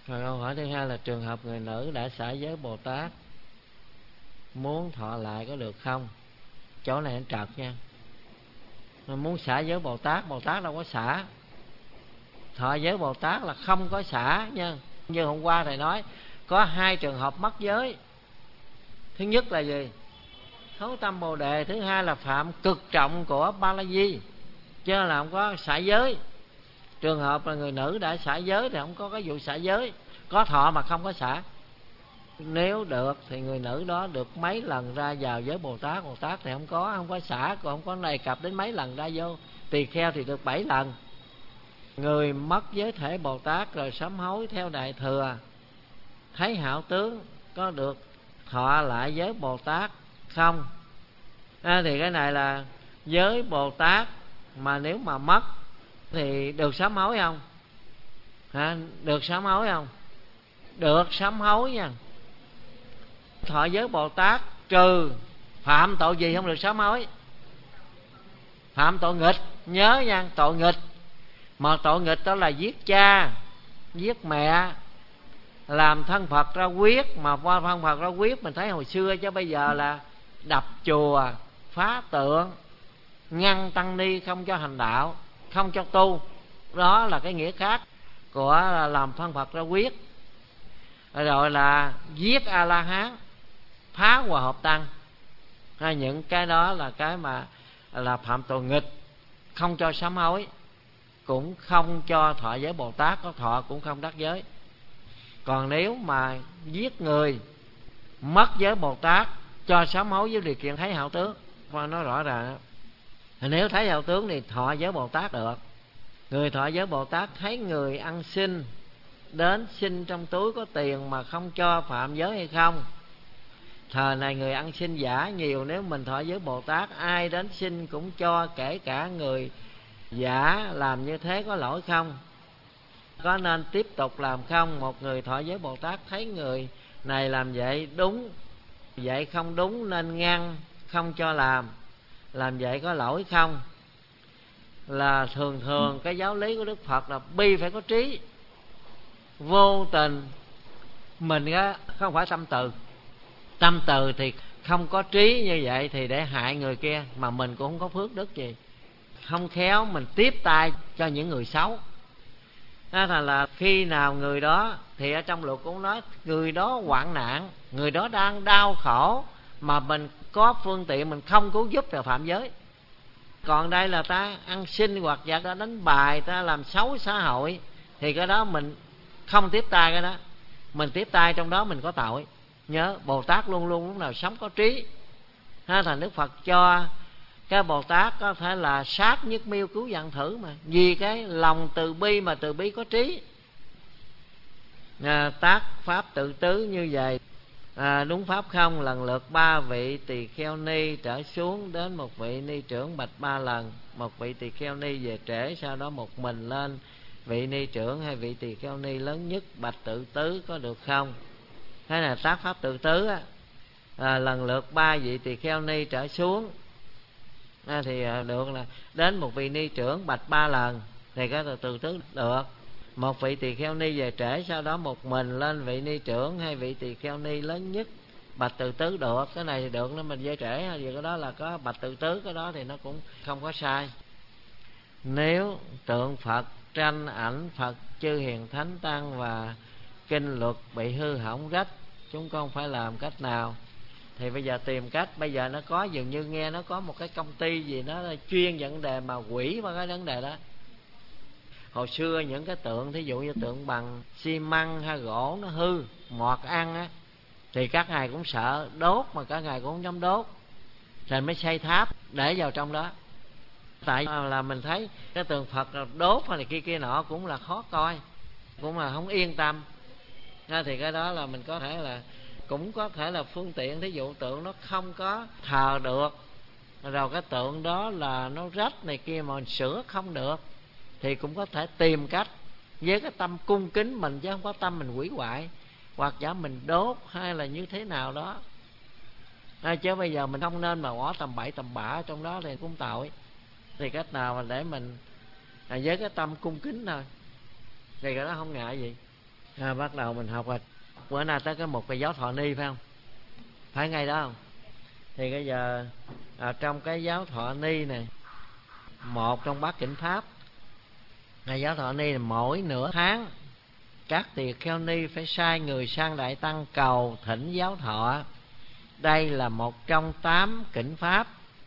Rồi câu hỏi thứ hai là trường hợp người nữ đã xả giới Bồ Tát muốn thọ lại có được không? Chỗ này nó trật nha. Muốn xả giới Bồ Tát đâu có xả. Thọ giới Bồ Tát là không có xả nha. Như hôm qua thầy nói, có hai trường hợp mất giới. Thứ nhất là gì? Thấu tâm Bồ Đề. Thứ hai là phạm cực trọng của Ba La Di, chứ là không có xả giới. Trường hợp là người nữ đã xả giới thì không có cái vụ xả giới. Có thọ mà không có xả. Nếu được thì người nữ đó được mấy lần ra vào giới Bồ Tát thì không có xả, còn không có đề cập đến mấy lần ra vô. Tỳ kheo thì được 7 lần. Người mất giới thể Bồ Tát rồi sám hối theo Đại Thừa, thấy hảo tướng, có được thọ lại giới Bồ Tát không? Thì cái này là giới Bồ Tát mà nếu mà mất thì được sám hối không? Được sám hối không? Được sám hối nha. Thọ giới Bồ Tát trừ phạm tội gì không được sám hối? Phạm tội nghịch, nhớ nha, tội nghịch. Mà tội nghịch đó là giết cha, giết mẹ, làm thân Phật ra quyết. Mà qua thân Phật ra quyết mình thấy hồi xưa, chứ bây giờ là đập chùa, phá tượng, ngăn tăng ni không cho hành đạo, không cho tu. Đó là cái nghĩa khác của làm thân Phật ra quyết. Rồi là giết A-la-hán, phá hòa hợp tăng. Những cái đó là cái mà là phạm tội nghịch, không cho sám hối, cũng không cho thọ giới Bồ Tát, có thọ cũng không đắc giới. Còn nếu mà giết người, mất giới Bồ Tát, cho sám hối với điều kiện thấy hảo tướng. Và nói rõ ràng, nếu thấy hảo tướng thì thọ giới Bồ Tát được. Người thọ giới Bồ Tát thấy người ăn xin đến xin trong túi có tiền mà không cho phạm giới hay không? Thời này người ăn xin giả nhiều. Nếu mình thọ giới Bồ Tát, ai đến xin cũng cho, kể cả người giả, làm như thế có lỗi không? Có nên tiếp tục làm không? Một người thọ giới Bồ Tát thấy người này làm vậy đúng, vậy không đúng nên ngăn, không cho làm vậy có lỗi không? Là thường cái giáo lý của Đức Phật là bi phải có trí. Vô tình mình không phải tâm từ. Tâm từ thì không có trí như vậy thì để hại người kia, mà mình cũng không có phước đức gì. Không khéo mình tiếp tay cho những người xấu. Đó là khi nào người đó, thì ở trong luật cũng nói, người đó hoạn nạn, người đó đang đau khổ, mà mình có phương tiện mình không cứu giúp là phạm giới. Còn đây là ta ăn xin hoặc giả ta đánh bài, ta làm xấu xã hội, thì cái đó mình không tiếp tay cái đó. Mình tiếp tay trong đó mình có tội. Nhớ Bồ Tát luôn luôn lúc nào sống có trí. Thành Đức Phật cho cái Bồ Tát có thể là sát nhất miêu cứu vạn thử, mà vì cái lòng từ bi, mà từ bi có trí. Tác pháp tự tứ như vậy đúng pháp không? Lần lượt 3 vị tỳ kheo ni trở xuống, đến một vị ni trưởng bạch 3 lần. Một vị tỳ kheo ni về trễ, sau đó một mình lên vị ni trưởng hay vị tỳ kheo ni lớn nhất bạch tự tứ, có được không? Thế là tác pháp tự tứ lần lượt 3 vị tỳ kheo ni trở xuống thì được, là đến một vị ni trưởng bạch 3 lần thì cái tự tứ được. Một vị tỳ kheo ni về trễ, sau đó một mình lên vị ni trưởng hay vị tỳ kheo ni lớn nhất bạch tự tứ, được. Cái này thì được, nó mình về trễ hay gì cái đó là có bạch tự tứ, cái đó thì nó cũng không có sai. Nếu tượng Phật, tranh ảnh Phật, chư hiền thánh tăng và kinh luật bị hư hỏng rách, chúng con phải làm cách nào? Thì bây giờ tìm cách. Bây giờ nó có, dường như nghe nó có một cái công ty gì nó chuyên vấn đề mà quỷ qua cái vấn đề đó. Hồi xưa những cái tượng, thí dụ như tượng bằng xi măng hay gỗ nó hư, mọt ăn á, thì các ngài cũng sợ đốt, mà các ngài cũng không dám đốt, rồi mới xây tháp để vào trong đó. Tại là mình thấy cái tượng Phật là đốt hay là kia nọ cũng là khó coi, cũng là không yên tâm. Thì cái đó là mình có thể là, cũng có thể là phương tiện. Thí dụ tượng nó không có thờ được, rồi cái tượng đó là nó rách này kia mà mình sửa không được, thì cũng có thể tìm cách với cái tâm cung kính mình, chứ không có tâm mình hủy hoại, hoặc giả mình đốt hay là như thế nào đó. Chứ bây giờ mình không nên mà bỏ tầm bậy tầm bạ ở trong đó thì cũng tội. Thì cách nào mà để mình với cái tâm cung kính thôi, thì cái đó không ngại gì. Bắt đầu mình học rồi. Bữa nay tới cái một cái giáo thọ ni phải không? Phải ngay đó không? Thì bây giờ trong cái giáo thọ ni này, một trong bát chánh pháp, giáo thọ ni là mỗi nửa tháng các tỳ kheo ni phải sai người sang đại tăng cầu thỉnh giáo thọ. Đây là một trong 8 kỉnh pháp,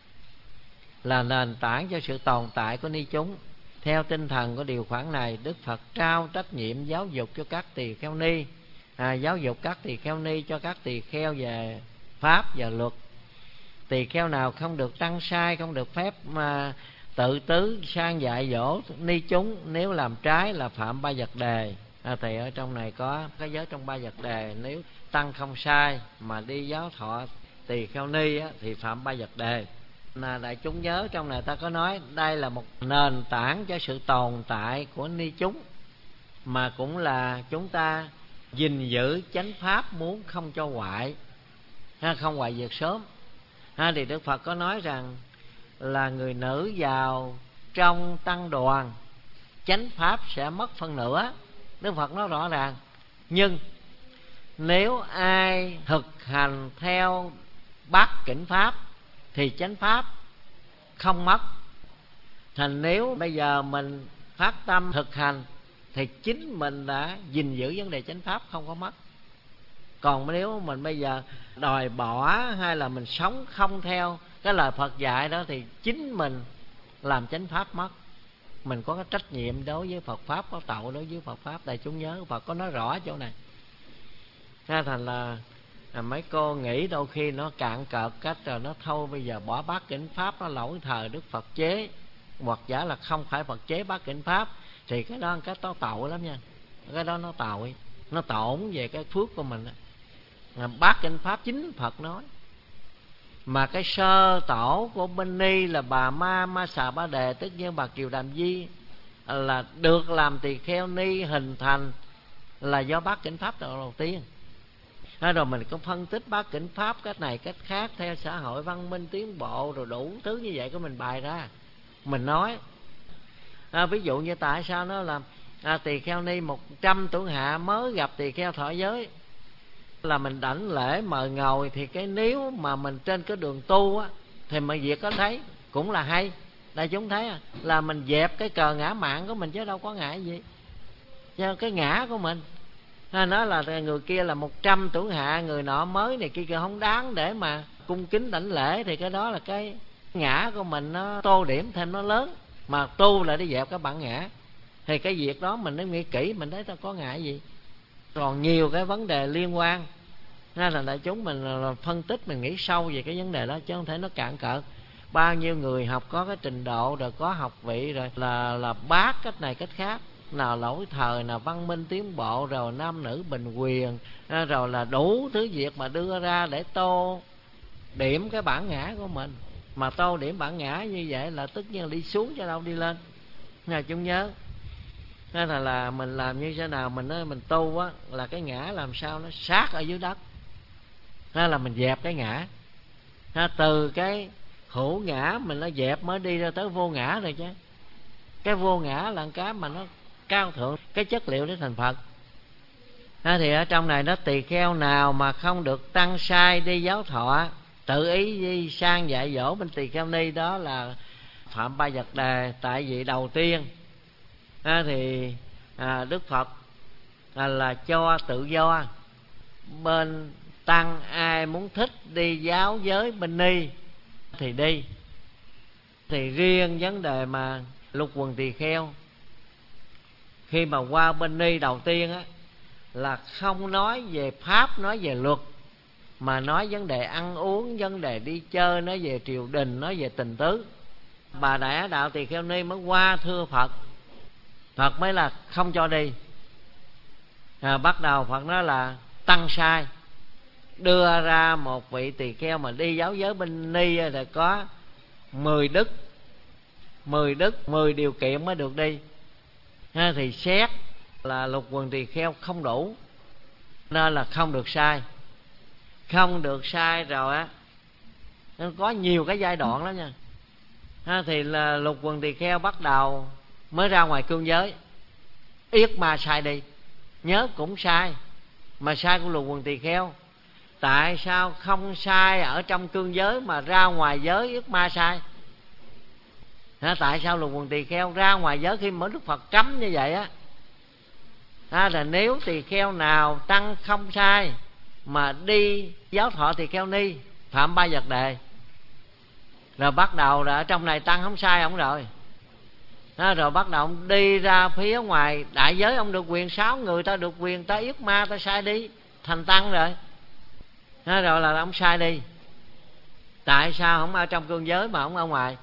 là nền tảng cho sự tồn tại của ni chúng. Theo tinh thần của điều khoản này, Đức Phật trao trách nhiệm giáo dục cho các tỳ kheo ni, giáo dục các tỳ kheo ni cho các tỳ kheo về pháp và luật. Tỳ kheo nào không được tăng sai, không được phép mà tự tứ sang dạy dỗ ni chúng, nếu làm trái là phạm 3 vật đề. Thì ở trong này có cái giới trong 3 vật đề, nếu tăng không sai mà đi giáo thọ tỳ kheo ni thì phạm 3 vật đề. Đại chúng nhớ trong này ta có nói đây là một nền tảng cho sự tồn tại của ni chúng, mà cũng là chúng ta gìn giữ chánh pháp, muốn không cho hoại, không hoại việc sớm. Thì Đức Phật có nói rằng là người nữ vào trong tăng đoàn, chánh pháp sẽ mất phân nửa. Đức Phật nói rõ ràng. Nhưng nếu ai thực hành theo bát chánh pháp thì chánh pháp không mất. Thành nếu bây giờ mình phát tâm thực hành thì chính mình đã gìn giữ vấn đề chánh pháp, không có mất. Còn nếu mình bây giờ đòi bỏ hay là mình sống không theo cái lời Phật dạy đó thì chính mình làm chánh pháp mất. Mình có cái trách nhiệm đối với Phật pháp, có tội đối với Phật pháp. Đại chúng nhớ Phật có nói rõ chỗ này. Thành là mấy cô nghĩ đôi khi nó cạn cợt cách rồi nó thôi bây giờ bỏ bát chánh pháp, nó lỗi thời Đức Phật chế, hoặc giả là không phải Phật chế bát chánh pháp, thì cái đó cái đó tội lắm nha. Cái đó nó tội, nó tổn về cái phước của mình. Bát chánh pháp chính Phật nói. Mà cái sơ tổ của bên ni là bà Ma Xà Ba Đề, tức như bà Kiều Đàm Di, là được làm tỳ kheo ni hình thành là do bát chánh pháp đầu tiên. Rồi mình có phân tích bát chánh pháp cách này cách khác theo xã hội văn minh tiến bộ, rồi đủ thứ như vậy của mình bày ra. Mình nói ví dụ như tại sao nó là tỳ kheo ni 100 tuổi hạ mới gặp tỳ kheo thọ giới, là mình đảnh lễ mời ngồi. Thì cái nếu mà mình trên cái đường tu á, thì mọi việc có thấy cũng là hay. Đại chúng thấy là mình dẹp cái cờ ngã mạn của mình chứ đâu có ngã gì. Cho cái ngã của mình nói là người kia là 100 tuổi hạ, người nọ mới này kia không đáng để mà cung kính đảnh lễ, thì cái đó là cái ngã của mình nó tô điểm thêm nó lớn. Mà tu là đi dẹp cái bản ngã, thì cái việc đó mình nên nghĩ kỹ, mình thấy ta có ngã gì. Còn nhiều cái vấn đề liên quan, nên là đại chúng mình phân tích, mình nghĩ sâu về cái vấn đề đó, chứ không thể nó cạn cợt. Bao nhiêu người học có cái trình độ rồi, có học vị rồi, là bác cách này cách khác, nào lỗi thời, nào văn minh tiến bộ, rồi nam nữ bình quyền, rồi là đủ thứ việc mà đưa ra để tô điểm cái bản ngã của mình. Mà tô điểm bản ngã như vậy là tất nhiên đi xuống cho đâu đi lên. Nào chúng nhớ, nên là mình làm như thế nào mình tu á, là cái ngã làm sao nó sát ở dưới đất, nên là mình dẹp cái ngã. Từ cái hữu ngã mình nó dẹp mới đi ra tới vô ngã rồi chứ. Cái vô ngã là cái mà nó cao thượng, cái chất liệu để thành Phật. Thì ở trong này nó tỳ kheo nào mà không được tăng sai đi giáo thọ, tự ý đi sang dạy dỗ bên tỳ kheo ni, đó là phạm 3 vật đề. Tại vì đầu tiên thì Đức Phật là cho tự do. Bên tăng ai muốn thích đi giáo giới bên ni thì đi. Thì riêng vấn đề mà lục quần tỳ kheo, khi mà qua bên ni đầu tiên á, là không nói về pháp, nói về luật, mà nói vấn đề ăn uống, vấn đề đi chơi, nói về triều đình, nói về tình tứ. Bà Đại Đạo Tỳ Kheo Ni mới qua thưa Phật, Phật mới là không cho đi. Bắt đầu Phật nói là tăng sai, đưa ra một vị tỳ kheo mà đi giáo giới bên ni là có 10 đức, 10 điều kiện mới được đi. Thì xét là lục quần tỳ kheo không đủ, nên là không được sai. Không được sai rồi á, có nhiều cái giai đoạn lắm nha. Thì là lục quần tỳ kheo bắt đầu mới ra ngoài cương giới, yết ma sai đi. nhớ cũng sai, mà sai của lục quần tỳ kheo. Tại sao không sai ở trong cương giới mà ra ngoài giới ức ma sai? Tại sao lục quần tỳ kheo ra ngoài giới khi mà Đức Phật cấm như vậy á? Là nếu tỳ kheo nào tăng không sai mà đi giáo thọ tỳ kheo ni phạm 3 vật đề, rồi bắt đầu là ở trong này tăng không sai ông rồi. Rồi bắt đầu ông đi ra phía ngoài đại giới, ông được quyền 6 người, ta được quyền ta yết ma, ta sai đi thành tăng rồi. Rồi là ông sai đi. Tại sao không ở trong cương giới mà không ở ngoài?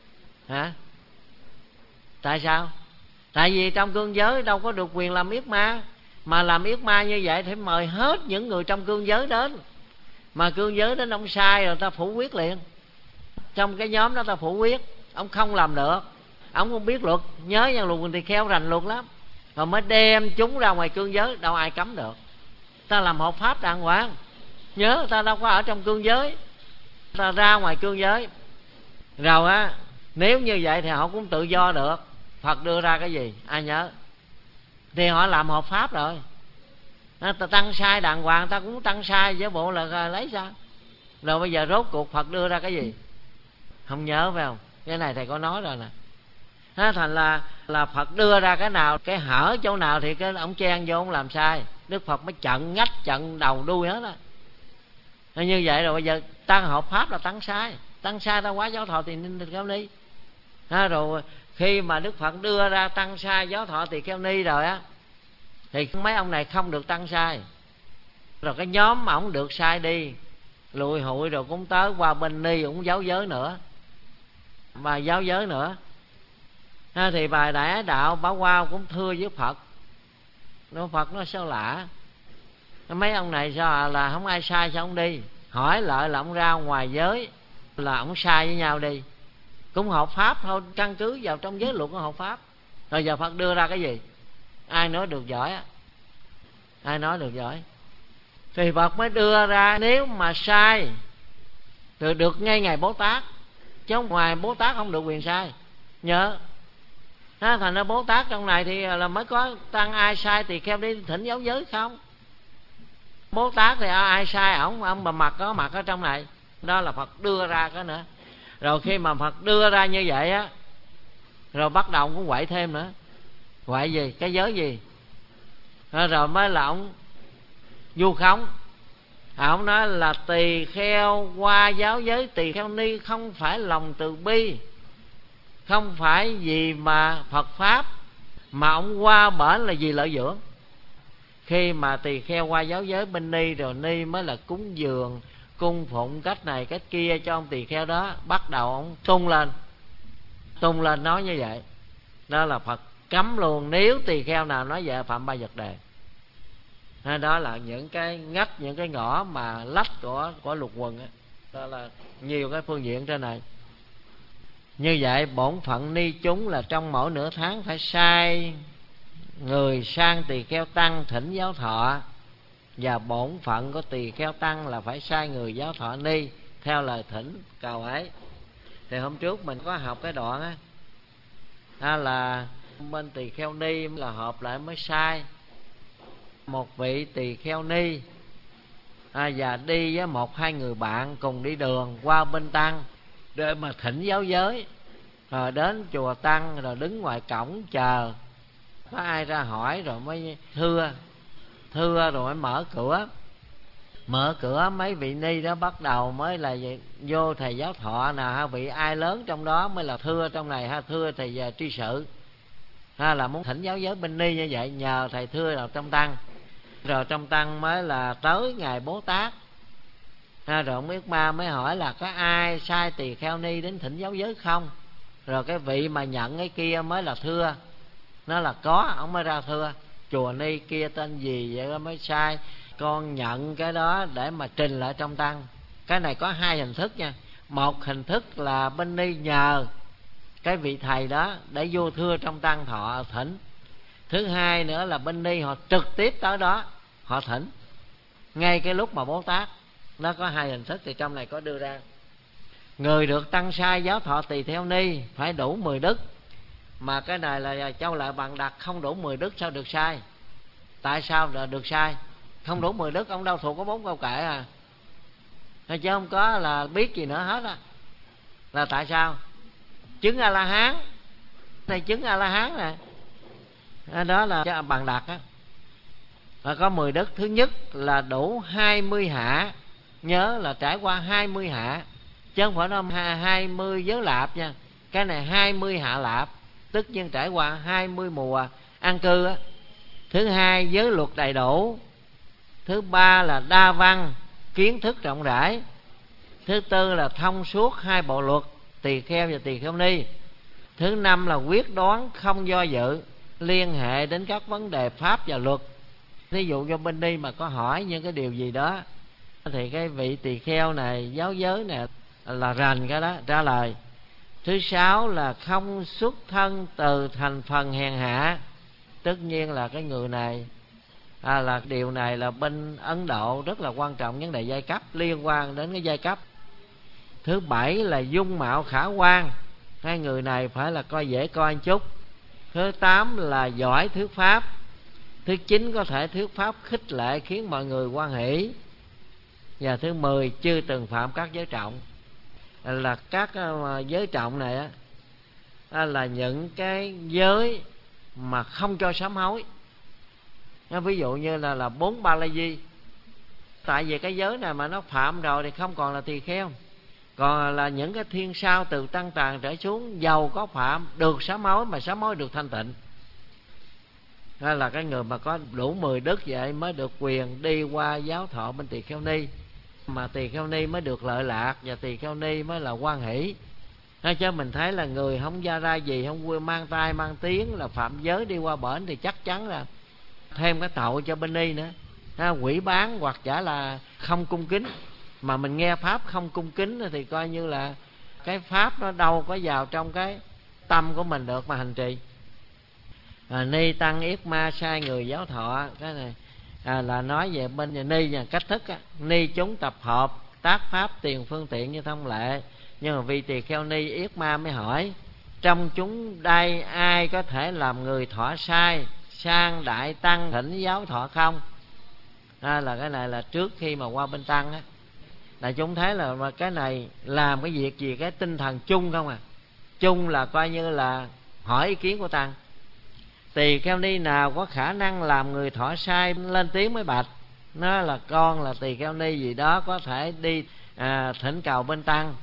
Tại sao? Tại vì trong cương giới đâu có được quyền làm yết ma. Mà làm yết ma như vậy thì mời hết những người trong cương giới đến. Mà cương giới đến ông sai rồi ta phủ quyết liền. Trong cái nhóm đó ta phủ quyết, ông không làm được, ông không biết luật. Nhớ nha, lục quần tỳ kheo rành luật lắm. Rồi mới đem chúng ra ngoài cương giới, đâu ai cấm được. Ta làm hợp pháp đàng hoàng. Nhớ ta đâu có ở trong cương giới, ta ra ngoài cương giới. Rồi á, nếu như vậy thì họ cũng tự do được. Phật đưa ra cái gì ai nhớ? Thì họ làm hợp pháp rồi. Ta tăng sai đàng hoàng, ta cũng tăng sai với bộ là lấy sao? Rồi bây giờ rốt cuộc Phật đưa ra cái gì? Không nhớ phải không? Cái này thầy có nói rồi nè. Thành là Phật đưa ra cái nào, cái hở chỗ nào thì cái ông chen vô ông làm sai. Đức Phật mới chận ngách, chận đầu đuôi hết á. Như vậy rồi bây giờ tăng hợp pháp là tăng sai. Tăng sai ta quá giáo thọ tỳ kheo ni. Rồi khi mà Đức Phật đưa ra tăng sai giáo thọ tỳ kheo ni rồi á, thì mấy ông này không được tăng sai. Rồi cái nhóm mà ông được sai đi, lùi hụi rồi cũng tới qua bên ni cũng giáo giới nữa, bà giáo giới nữa. Thì bà Đại Ái Đạo Bảo Hoa cũng thưa với Phật. Nó Phật nó sao lạ, mấy ông này sao là không ai sai sao ông đi? Hỏi lại là ông ra ngoài giới là ông sai với nhau đi, cũng hợp pháp thôi, căn cứ vào trong giới luật của hợp pháp. Rồi giờ Phật đưa ra cái gì? Ai nói được giỏi á? Ai nói được giỏi? Thì Phật mới đưa ra nếu mà sai thì được ngay Ngài Bố Tát, chứ ngoài Bố Tát không được quyền sai. Nhớ thành ra Bố Tát trong này thì là mới có tăng ai sai tỳ kheo đi thỉnh giáo giới không? Bố Tát thì ai sai ông bà mặt có mặt ở trong này. Đó là Phật đưa ra cái nữa. Rồi khi mà Phật đưa ra như vậy á, rồi bắt đầu cũng quậy thêm nữa. Quậy gì? Cái giới gì? Rồi mới là ông vu khống. Ông nói là tỳ kheo qua giáo giới tỳ kheo ni không phải lòng từ bi, không phải gì mà Phật Pháp, mà ông qua bển là gì lợi dưỡng. Khi mà tỳ kheo qua giáo giới bên ni rồi, ni mới là cúng dường cung phụng cách này cách kia cho ông tỳ kheo đó. Bắt đầu ông tung lên nói như vậy. Đó là Phật cấm luôn, nếu tỳ kheo nào nói vậy phạm 3 vật đề. Đó là những cái ngách, những cái ngõ mà lách của lục quần á. Đó là nhiều cái phương diện trên này. Như vậy bổn phận ni chúng là trong mỗi nửa tháng phải sai người sang tỳ kheo tăng thỉnh giáo thọ, và bổn phận của tỳ kheo tăng là phải sai người giáo thọ ni theo lời thỉnh cầu ấy. Thì hôm trước mình có học cái đoạn á, là bên tỳ kheo ni là họp lại mới sai một vị tỳ kheo ni và đi với 1-2 người bạn cùng đi đường qua bên tăng để mà thỉnh giáo giới. Rồi đến chùa tăng rồi đứng ngoài cổng chờ có ai ra hỏi rồi mới thưa rồi mới mở cửa mấy vị ni đó bắt đầu mới là vô thầy giáo thọ nào ha, vị ai lớn trong đó mới là thưa trong này ha, thưa thầy tri sự là muốn thỉnh giáo giới bên ni như vậy, nhờ thầy thưa vào trong tăng. Rồi trong tăng mới là tới Ngài Bố Tát. Rồi ông Yết Ma mới hỏi là có ai sai tỳ kheo ni đến thỉnh giáo giới không? Rồi cái vị mà nhận cái kia mới là thưa. Nó là có, ông mới ra thưa. Chùa ni kia tên gì vậy đó mới sai, con nhận cái đó để mà trình lại trong tăng. Cái này có 2 hình thức nha. Một hình thức là bên ni nhờ cái vị thầy đó để vô thưa trong tăng thọ thỉnh. Thứ hai nữa là bên ni họ trực tiếp tới đó họ thỉnh ngay cái lúc mà Bố Tát. Nó có 2 hình thức, thì trong này có đưa ra. Người được tăng sai giáo thọ tỳ kheo ni phải đủ 10 đức. Mà cái này là Châu Lại Bằng đặt không đủ 10 đức sao được sai? Tại sao được sai? Không đủ 10 đức, ông đâu thuộc có 4 câu kệ à, chứ không có là biết gì nữa hết á. Là tại sao? Chứng A La Hán, này chứng A La Hán nè, đó là bằng đặt á. Và có 10 đức. Thứ nhất là đủ 20 hạ, nhớ là trải qua 20 hạ, chứ không phải nó 20 giới lạp nha. Cái này 20 hạ lạp, tức nhiên trải qua 20 mùa an cư á. Thứ hai, giới luật đầy đủ. Thứ ba là đa văn, kiến thức rộng rãi. Thứ tư là thông suốt 2 bộ luật, tỳ kheo và tỳ kheo ni. Thứ năm là quyết đoán không do dự, liên hệ đến các vấn đề pháp và luật. Ví dụ cho bên đi mà có hỏi những cái điều gì đó thì cái vị tỳ kheo này, giáo giới này là rành cái đó, trả lời. Thứ sáu là không xuất thân từ thành phần hèn hạ. Tất nhiên là cái người này là điều này là bên Ấn Độ rất là quan trọng, vấn đề giai cấp, liên quan đến cái giai cấp. Thứ bảy là dung mạo khả quan, hai người này phải là coi dễ coi một chút. Thứ tám là giỏi thuyết pháp. Thứ chín có thể thuyết pháp khích lệ khiến mọi người hoan hỷ. Và thứ 10 chưa từng phạm các giới trọng. Là các giới trọng này á, là những cái giới mà không cho sám hối. Ví dụ như là 4 ba la di. Tại vì cái giới này mà nó phạm rồi thì không còn là tỳ kheo. Còn là những cái thiên sao từ tăng tàng trở xuống, giàu có phạm được sám hối, mà sám hối được thanh tịnh. Đó là cái người mà có đủ 10 đức vậy mới được quyền đi qua giáo thọ bên tỳ kheo ni. Mà tỳ kheo ni mới được lợi lạc, và tỳ kheo ni mới là hoan hỷ. Chứ mình thấy là người không gia ra gì, không vui mang tay mang tiếng là phạm giới đi qua bển thì chắc chắn là thêm cái tội cho bên ni nữa. Quỷ bán hoặc giả là không cung kính. Mà mình nghe pháp không cung kính thì coi như là cái pháp nó đâu có vào trong cái tâm của mình được mà hành trì. Ni tăng yết ma sai người giáo thọ. Cái này là nói về bên ni và cách thức á. Ni chúng tập hợp tác pháp tiền phương tiện như thông lệ. Nhưng mà vì tỳ kheo ni yết ma mới hỏi: trong chúng đây ai có thể làm người thọ sai sang đại tăng thỉnh giáo thọ không? Là cái này là trước khi mà qua bên tăng á, là chúng thấy là cái này làm cái việc gì cái tinh thần chung không à. Chung là coi như là hỏi ý kiến của tăng. Tỳ kheo ni nào có khả năng làm người thọ sai lên tiếng mới bạch. Nó là con là tỳ kheo ni gì đó có thể đi thỉnh cầu bên tăng.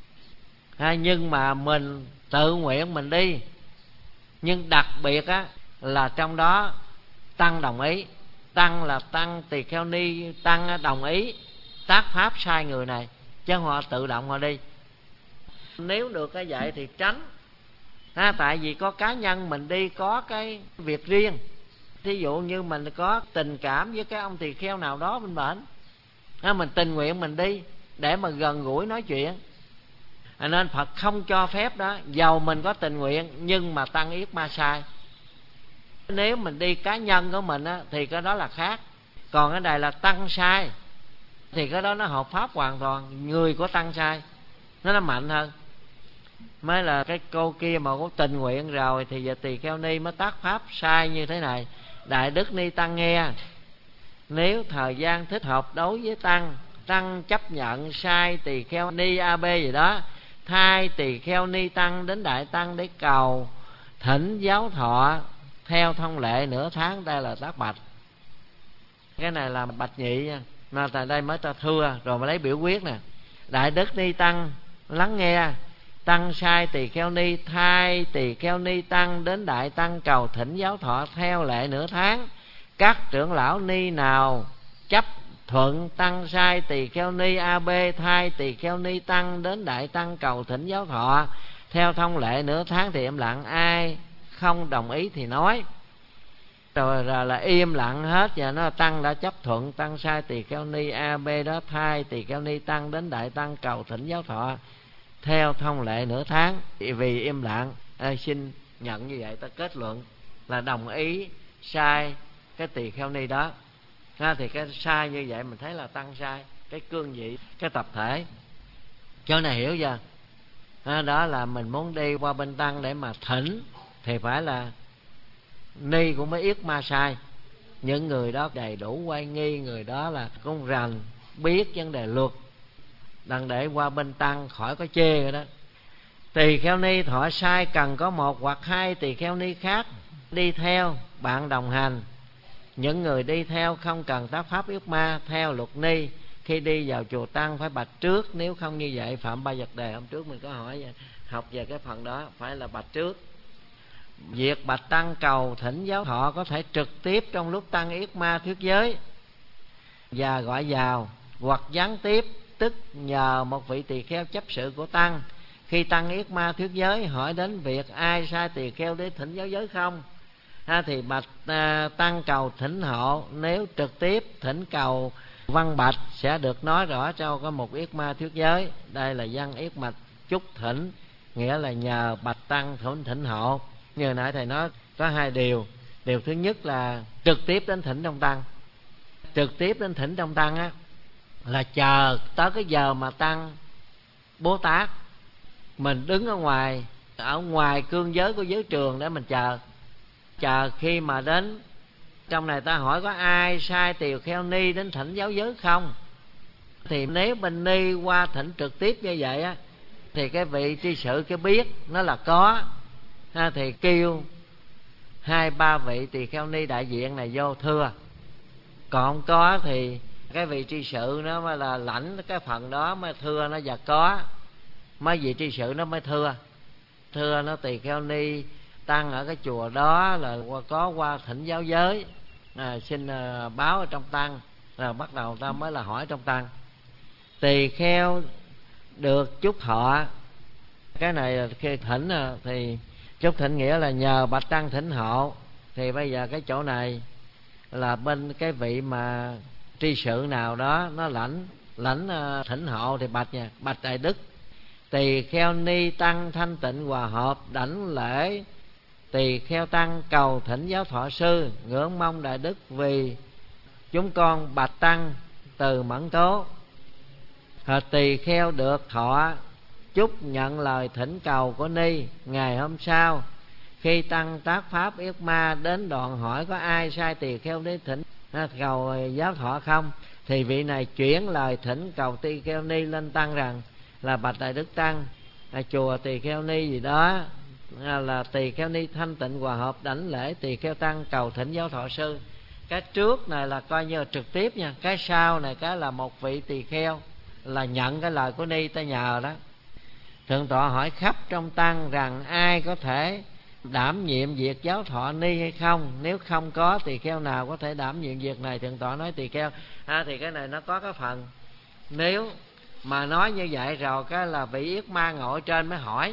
Nhưng mà mình tự nguyện mình đi. Nhưng đặc biệt á là trong đó tăng đồng ý. Tăng là tăng tỳ kheo ni tăng đồng ý tác pháp sai người này, chứ họ tự động họ đi. Nếu được cái vậy thì tránh. Tại vì có cá nhân mình đi có cái việc riêng. Thí dụ như mình có tình cảm với cái ông tỳ kheo nào đó bên bển, mình tình nguyện mình đi để mà gần gũi nói chuyện. Nên Phật không cho phép đó. Dầu mình có tình nguyện nhưng mà tăng yết ma sai. Nếu mình đi cá nhân của mình á, thì cái đó là khác. Còn cái này là tăng sai thì cái đó nó hợp pháp hoàn toàn. Người của tăng sai nó mạnh hơn. Mới là cái cô kia mà có tình nguyện rồi thì giờ tỳ kheo ni mới tác pháp sai như thế này: đại đức ni tăng nghe, nếu thời gian thích hợp đối với tăng, tăng chấp nhận sai tỳ kheo ni ab gì đó, thay tỳ kheo ni tăng đến đại tăng để cầu thỉnh giáo thọ theo thông lệ nửa tháng. Đây là tác bạch. Cái này là bạch nhị nha. Mà tại đây mới ta thưa rồi mới lấy biểu quyết nè. Đại đức ni tăng lắng nghe, tăng sai tỳ kheo ni thay tỳ kheo ni tăng đến đại tăng cầu thỉnh giáo thọ theo lệ nửa tháng. Các trưởng lão ni nào chấp thuận tăng sai tỳ kheo ni ab thay tỳ kheo ni tăng đến đại tăng cầu thỉnh giáo thọ theo thông lệ nửa tháng thì im lặng. Ai không đồng ý thì nói. Rồi là im lặng hết. Và nó tăng đã chấp thuận tăng sai tỳ kheo ni ab đó thay tỳ kheo ni tăng đến đại tăng cầu thỉnh giáo thọ theo thông lệ nửa tháng. Vì im lặng xin nhận như vậy, ta kết luận là đồng ý sai cái tỳ kheo ni đó. Thì cái sai như vậy mình thấy là tăng sai cái cương vị, cái tập thể. Chỗ này hiểu chưa? Đó là mình muốn đi qua bên tăng để mà thỉnh thì phải là ni cũng mới yết ma sai. những người đó đầy đủ oai nghi, người đó là cũng rành, biết vấn đề luật, đặng để qua bên tăng khỏi có chê rồi đó. Tỳ kheo ni thọ sai cần có một hoặc hai tỳ kheo ni khác đi theo bạn đồng hành. Những người đi theo không cần tác pháp yết ma. Theo luật ni, khi đi vào chùa tăng phải bạch trước, nếu không như vậy phạm ba vật đề. Hôm trước mình có học về cái phần đó, phải là bạch trước. Việc bạch tăng cầu thỉnh giáo thọ có thể trực tiếp trong lúc tăng yết ma thuyết giới và gọi vào, hoặc gián tiếp, tức nhờ một vị tỳ kheo chấp sự của tăng. Khi tăng yết ma thuyết giới hỏi đến việc ai sai tỳ kheo để thỉnh giáo giới không, thì bạch tăng cầu thỉnh hộ. Nếu trực tiếp thỉnh cầu văn bạch sẽ được nói rõ trong có một yết ma thuyết giới. Đây là văn yết mạch chúc thỉnh, nghĩa là nhờ bạch tăng thỉnh hộ. Như nãy thầy nói có hai điều. Điều thứ nhất là trực tiếp đến thỉnh trong tăng. Trực tiếp đến thỉnh trong tăng á, là chờ tới cái giờ mà tăng bố tát, mình đứng ở ngoài cương giới của giới trường để mình chờ khi mà đến. Trong này ta hỏi có ai sai tỳ kheo ni đến thỉnh giáo giới không, thì nếu bên ni qua thỉnh trực tiếp như vậy á, thì cái vị tri sự cái biết nó là có, thì kêu 2-3 vị tỳ kheo ni đại diện này vô thưa. Còn không có thì cái vị tri sự nó mới là lãnh cái phần đó mới thưa nó, và có mấy vị tri sự nó mới thưa nó tỳ kheo ni tăng ở cái chùa đó là có qua thỉnh giáo giới, xin báo ở trong tăng, rồi bắt đầu ta mới là hỏi trong tăng. Tỳ kheo được chúc thọ, cái này là khi thỉnh thì chúc thỉnh nghĩa là nhờ bạch tăng thỉnh hộ. Thì bây giờ cái chỗ này là bên cái vị mà tri sự nào đó nó lãnh thỉnh hộ thì bạch đại đức. Tỳ kheo ni tăng thanh tịnh hòa hợp đảnh lễ tỳ kheo tăng cầu thỉnh giáo thọ sư, ngưỡng mong đại đức vì chúng con bạch tăng từ mẫn tố. Tỳ kheo được thọ chúc nhận lời thỉnh cầu của ni. Ngày hôm sau khi tăng tác pháp yết ma đến đoạn hỏi có ai sai tỳ kheo để thỉnh cầu giáo thọ không, thì vị này chuyển lời thỉnh cầu tỳ kheo ni lên tăng rằng là bạch đại đức tăng, chùa tỳ kheo ni gì đó là tỳ kheo ni thanh tịnh hòa hợp đảnh lễ tỳ kheo tăng cầu thỉnh giáo thọ sư. Cái trước này là coi như là trực tiếp nha, cái sau này cái là một vị tỳ kheo là nhận cái lời của ni ta nhờ đó. Thượng tọa hỏi khắp trong tăng rằng ai có thể đảm nhiệm việc giáo thọ ni hay không, nếu không có tỳ kheo nào có thể đảm nhiệm việc này. Thượng tọa nói tỳ kheo thì cái này nó có cái phần, nếu mà nói như vậy rồi cái là vị yết ma ngồi trên mới hỏi,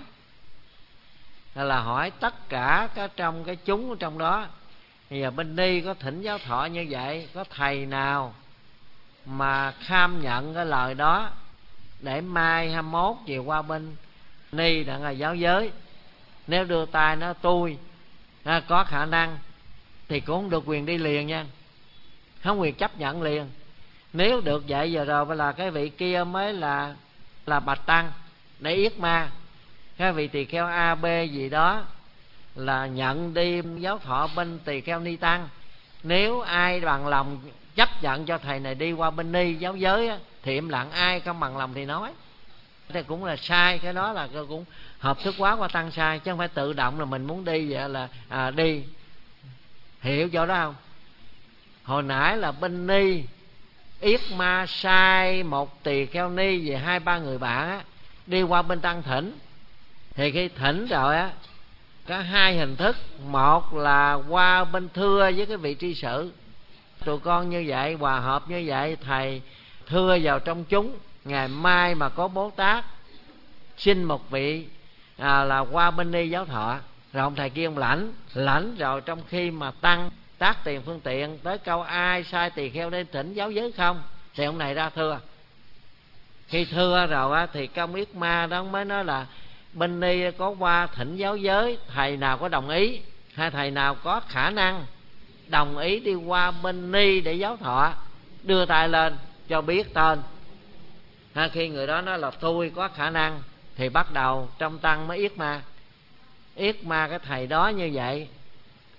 là hỏi tất cả cái trong cái chúng ở trong đó. Bây giờ bên ni có thỉnh giáo thọ như vậy, có thầy nào mà kham nhận cái lời đó để mai 21 về qua bên ni đã là giáo giới, nếu đưa tay nó tôi có khả năng thì cũng không được quyền đi liền nha, không quyền chấp nhận liền. Nếu được vậy giờ rồi là cái vị kia mới là bạch tăng để yết ma. Cái vị tỳ kheo A B gì đó là nhận đi giáo thọ bên tỳ kheo ni tăng. Nếu ai bằng lòng chấp nhận cho thầy này đi qua bên ni giáo giới á, thì im lặng, ai không bằng lòng thì nói. Thì cũng là sai, cái đó là cũng hợp thức hóa qua tăng sai, chứ không phải tự động là mình muốn đi vậy là đi. Hiểu chỗ đó không? Hồi nãy là bên ni yết ma sai một tỳ kheo ni về 2-3 người bạn á, đi qua bên tăng thỉnh. Thì khi thỉnh rồi á, có hai hình thức. Một là qua bên thưa với cái vị tri sự, tụi con như vậy, hòa hợp như vậy, thầy thưa vào trong chúng, ngày mai mà có Bố Tát xin một vị là qua bên ni giáo thọ. Rồi ông thầy kia ông lãnh rồi trong khi mà tăng tác tiền phương tiện tới câu ai sai tỳ kheo đến thỉnh giáo giới không, thì ông này ra thưa. Khi thưa rồi á, thì công yết ma đó mới nói là bên ni có qua thỉnh giáo giới, thầy nào có đồng ý hay thầy nào có khả năng đồng ý đi qua bên ni để giáo thọ, đưa tay lên cho biết tên. Khi người đó nói là tôi có khả năng thì bắt đầu trong tăng mới yết ma cái thầy đó như vậy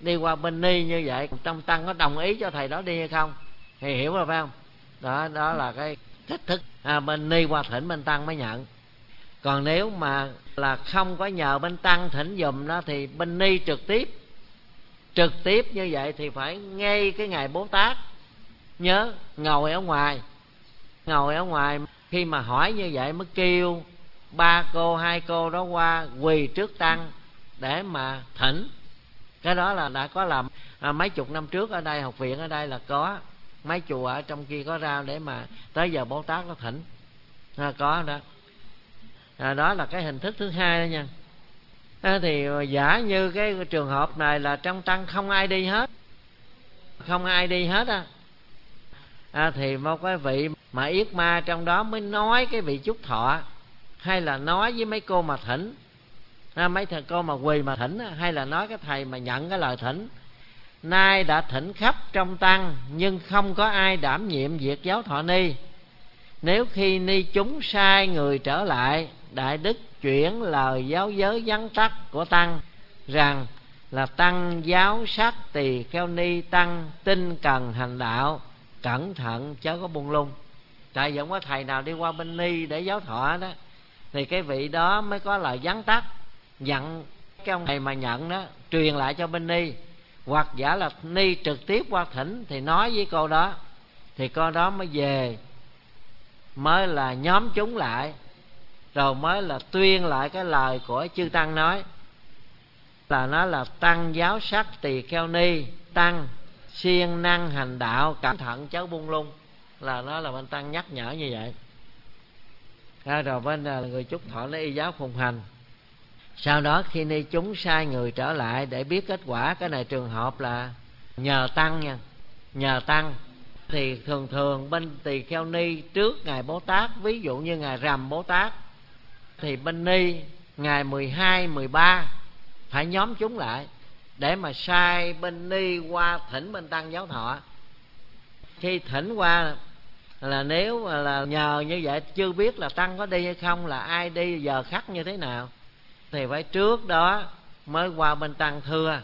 đi qua bên Ni như vậy, trong tăng có đồng ý cho thầy đó đi hay không, thì hiểu rồi phải không? Đó là cái cách thức bên Ni qua thỉnh bên tăng mới nhận. Còn nếu mà là không có nhờ bên tăng thỉnh giùm đó, thì bên Ni trực tiếp như vậy thì phải ngay cái ngày Bố Tát. Nhớ ngồi ở ngoài, khi mà hỏi như vậy mới kêu 3 cô 2 cô đó qua quỳ trước tăng để mà thỉnh. Cái đó là đã có làm mấy chục năm trước ở đây, học viện ở đây là có, mấy chùa ở trong kia có ra để mà tới giờ Bố Tát nó thỉnh, có đó. Đó là cái hình thức thứ hai đó nha. Thì giả như cái trường hợp này là trong tăng không ai đi hết thì một cái vị mà yết ma trong đó mới nói cái vị chúc thọ, hay là nói với mấy cô mà thỉnh, mấy thầy cô mà quỳ mà thỉnh, hay là nói cái thầy mà nhận cái lời thỉnh: nay đã thỉnh khắp trong tăng, nhưng không có ai đảm nhiệm việc giáo thọ ni. Nếu khi ni chúng sai người trở lại, đại đức chuyển lời giáo giới vắn tắt của tăng rằng là tăng giáo sát tỳ kheo ni tăng tinh cần hành đạo, cẩn thận chớ có buông lung. Tại vì không có thầy nào đi qua bên Ni để giáo thọ đó, thì cái vị đó mới có lời vắn tắt dặn cái ông thầy mà nhận đó truyền lại cho bên Ni. Hoặc giả là Ni trực tiếp qua thỉnh thì nói với cô đó, thì cô đó mới về, mới là nhóm chúng lại, rồi mới là tuyên lại cái lời của chư tăng nói, là nó là tăng giáo sắc tỳ kheo ni tăng siêng năng hành đạo, cẩn thận chớ buông lung, là nó là bên tăng nhắc nhở như vậy. Rồi bên người chúc thọ nó y giáo phụng hành. Sau đó khi ni chúng sai người trở lại để biết kết quả, cái này trường hợp là nhờ tăng nha, nhờ tăng. Thì thường bên tỳ kheo ni trước ngày Bố Tát, ví dụ như ngày rằm Bố Tát, thì bên Ni ngày 12, 13 phải nhóm chúng lại để mà sai bên Ni qua thỉnh bên tăng giáo thọ. Khi thỉnh qua là nếu là nhờ như vậy chưa biết là tăng có đi hay không, là ai đi, giờ khắc như thế nào, thì phải trước đó mới qua bên tăng thưa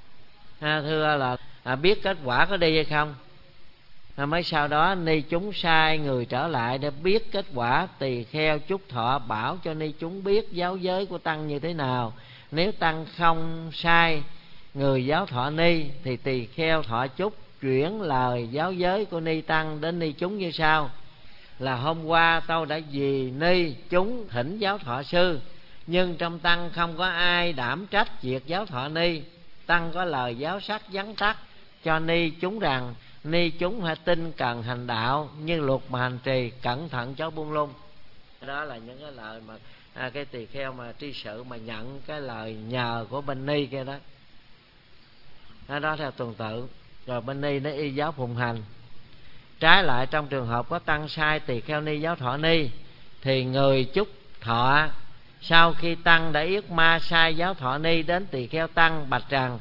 là biết kết quả có đi hay không. Mới sau đó ni chúng sai người trở lại để biết kết quả, tỳ kheo chúc thọ bảo cho ni chúng biết giáo giới của tăng như thế nào. Nếu tăng không sai người giáo thọ ni, thì tỳ kheo thọ chúc chuyển lời giáo giới của ni tăng đến ni chúng như sau: là hôm qua tôi đã vì ni chúng thỉnh giáo thọ sư, nhưng trong tăng không có ai đảm trách việc giáo thọ ni. Tăng có lời giáo sắc vắn tắt cho ni chúng rằng ni chúng hãy tinh cần hành đạo, như luật mà hành trì, cẩn thận cháu buông lung. Đó là những cái lời mà cái tỳ kheo mà tri sự mà nhận cái lời nhờ của bên ni kia đó. Đó theo tuần tự. Rồi bên ni nó y giáo phụng hành. Trái lại, trong trường hợp có tăng sai tỳ kheo ni giáo thọ ni, thì người chúc thọ sau khi tăng đã yết ma sai giáo thọ ni đến tỳ kheo tăng bạch rằng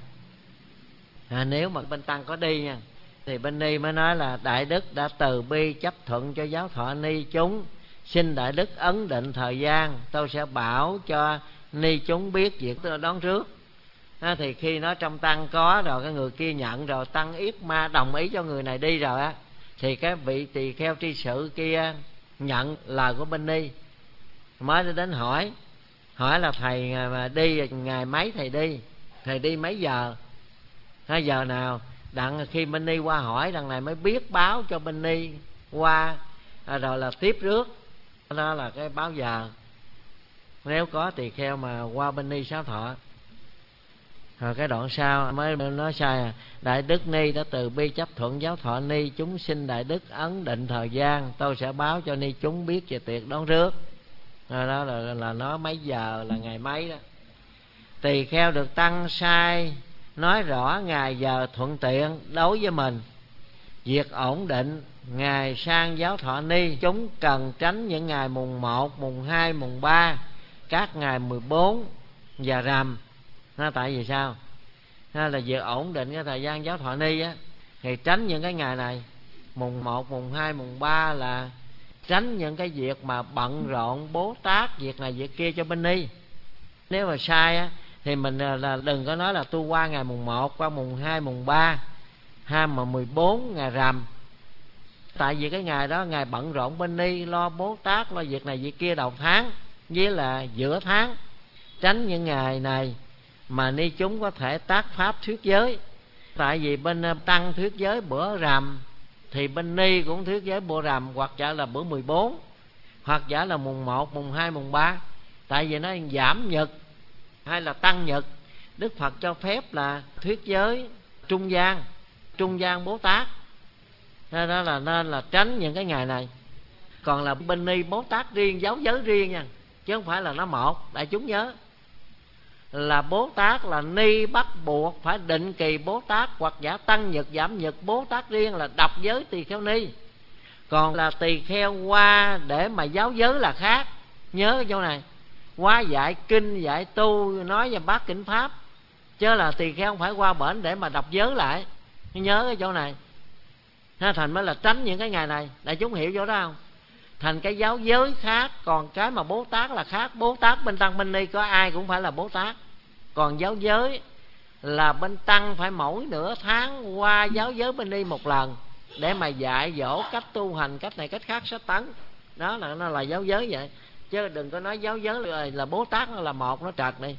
nếu mà bên tăng có đi nha, thì bên ni mới nói là đại đức đã từ bi chấp thuận cho giáo thọ ni chúng, xin đại đức ấn định thời gian, tôi sẽ bảo cho ni chúng biết việc tôi đón trước. Thì khi nó trong tăng có rồi, cái người kia nhận rồi, tăng yết ma đồng ý cho người này đi rồi á, thì cái vị tỳ kheo tri sự kia nhận lời của bên ni, mới đến hỏi là thầy mà đi ngày mấy thầy đi mấy giờ, giờ nào. Đặng khi bên ni qua hỏi, đằng này mới biết báo cho bên ni qua, rồi là tiếp rước. Đó là cái báo giờ, nếu có tỳ kheo mà qua bên ni giáo thọ. Rồi cái đoạn sau mới nói sai: đại đức ni đã từ bi chấp thuận giáo thọ ni chúng, xin đại đức ấn định thời gian, tôi sẽ báo cho ni chúng biết về tiệc đón rước. Đó là nói mấy giờ, là ngày mấy đó. Tỳ kheo được tăng sai nói rõ ngày giờ thuận tiện đối với mình, việc ổn định ngày sang giáo thọ ni chúng cần tránh những ngày mùng 1, mùng 2, mùng 3, các ngày 14 và rằm. Tại vì sao? Là việc ổn định cái thời gian giáo thọ ni á, thì tránh những cái ngày này, mùng 1, mùng 2, mùng 3 là tránh những cái việc mà bận rộn Bố Tát, việc này việc kia cho bên ni. Nếu mà sai á, thì mình là đừng có nói là tu qua ngày mùng 1, qua mùng 2, mùng 3, hay mà 14 ngày rằm. Tại vì cái ngày đó ngày bận rộn bên Ni, lo Bố Tát, lo việc này việc kia đầu tháng với là giữa tháng. Tránh những ngày này mà ni chúng có thể tác pháp thuyết giới. Tại vì bên tăng thuyết giới bữa rằm, thì bên Ni cũng thuyết giới bữa rằm, hoặc giả là bữa 14, hoặc giả là mùng 1, mùng 2, mùng 3. Tại vì nó giảm nhật hay là tăng nhật, Đức Phật cho phép là thuyết giới trung gian Bố Tát. Đó là nên là tránh những cái ngày này. Còn là bên Ni Bố Tát riêng, giáo giới riêng nha, chứ không phải là nó một. Đại chúng nhớ là Bố Tát là Ni bắt buộc phải định kỳ Bố Tát, hoặc giả tăng nhật giảm nhật Bố Tát riêng là đọc giới tỳ kheo Ni. Còn là tỳ kheo qua để mà giáo giới là khác. Nhớ cái chỗ này, qua dạy kinh dạy tu nói về bát kinh pháp, chứ là tỳ kheo không phải qua bển để mà đọc giới lại. Nhớ cái chỗ này. Thành mới là tránh những cái ngày này. Đại chúng hiểu chỗ đó không? Thành cái giáo giới khác, còn cái mà Bố Tát là khác. Bố Tát bên tăng bên Ni có ai cũng phải là Bố Tát. Còn giáo giới là bên tăng phải mỗi nửa tháng qua giáo giới bên Ni một lần, để mà dạy dỗ cách tu hành, cách này cách khác sách tấn. Đó là nó là giáo giới vậy. Chứ đừng có nói giáo giới là Bố Tát nó là một, nó trật đi.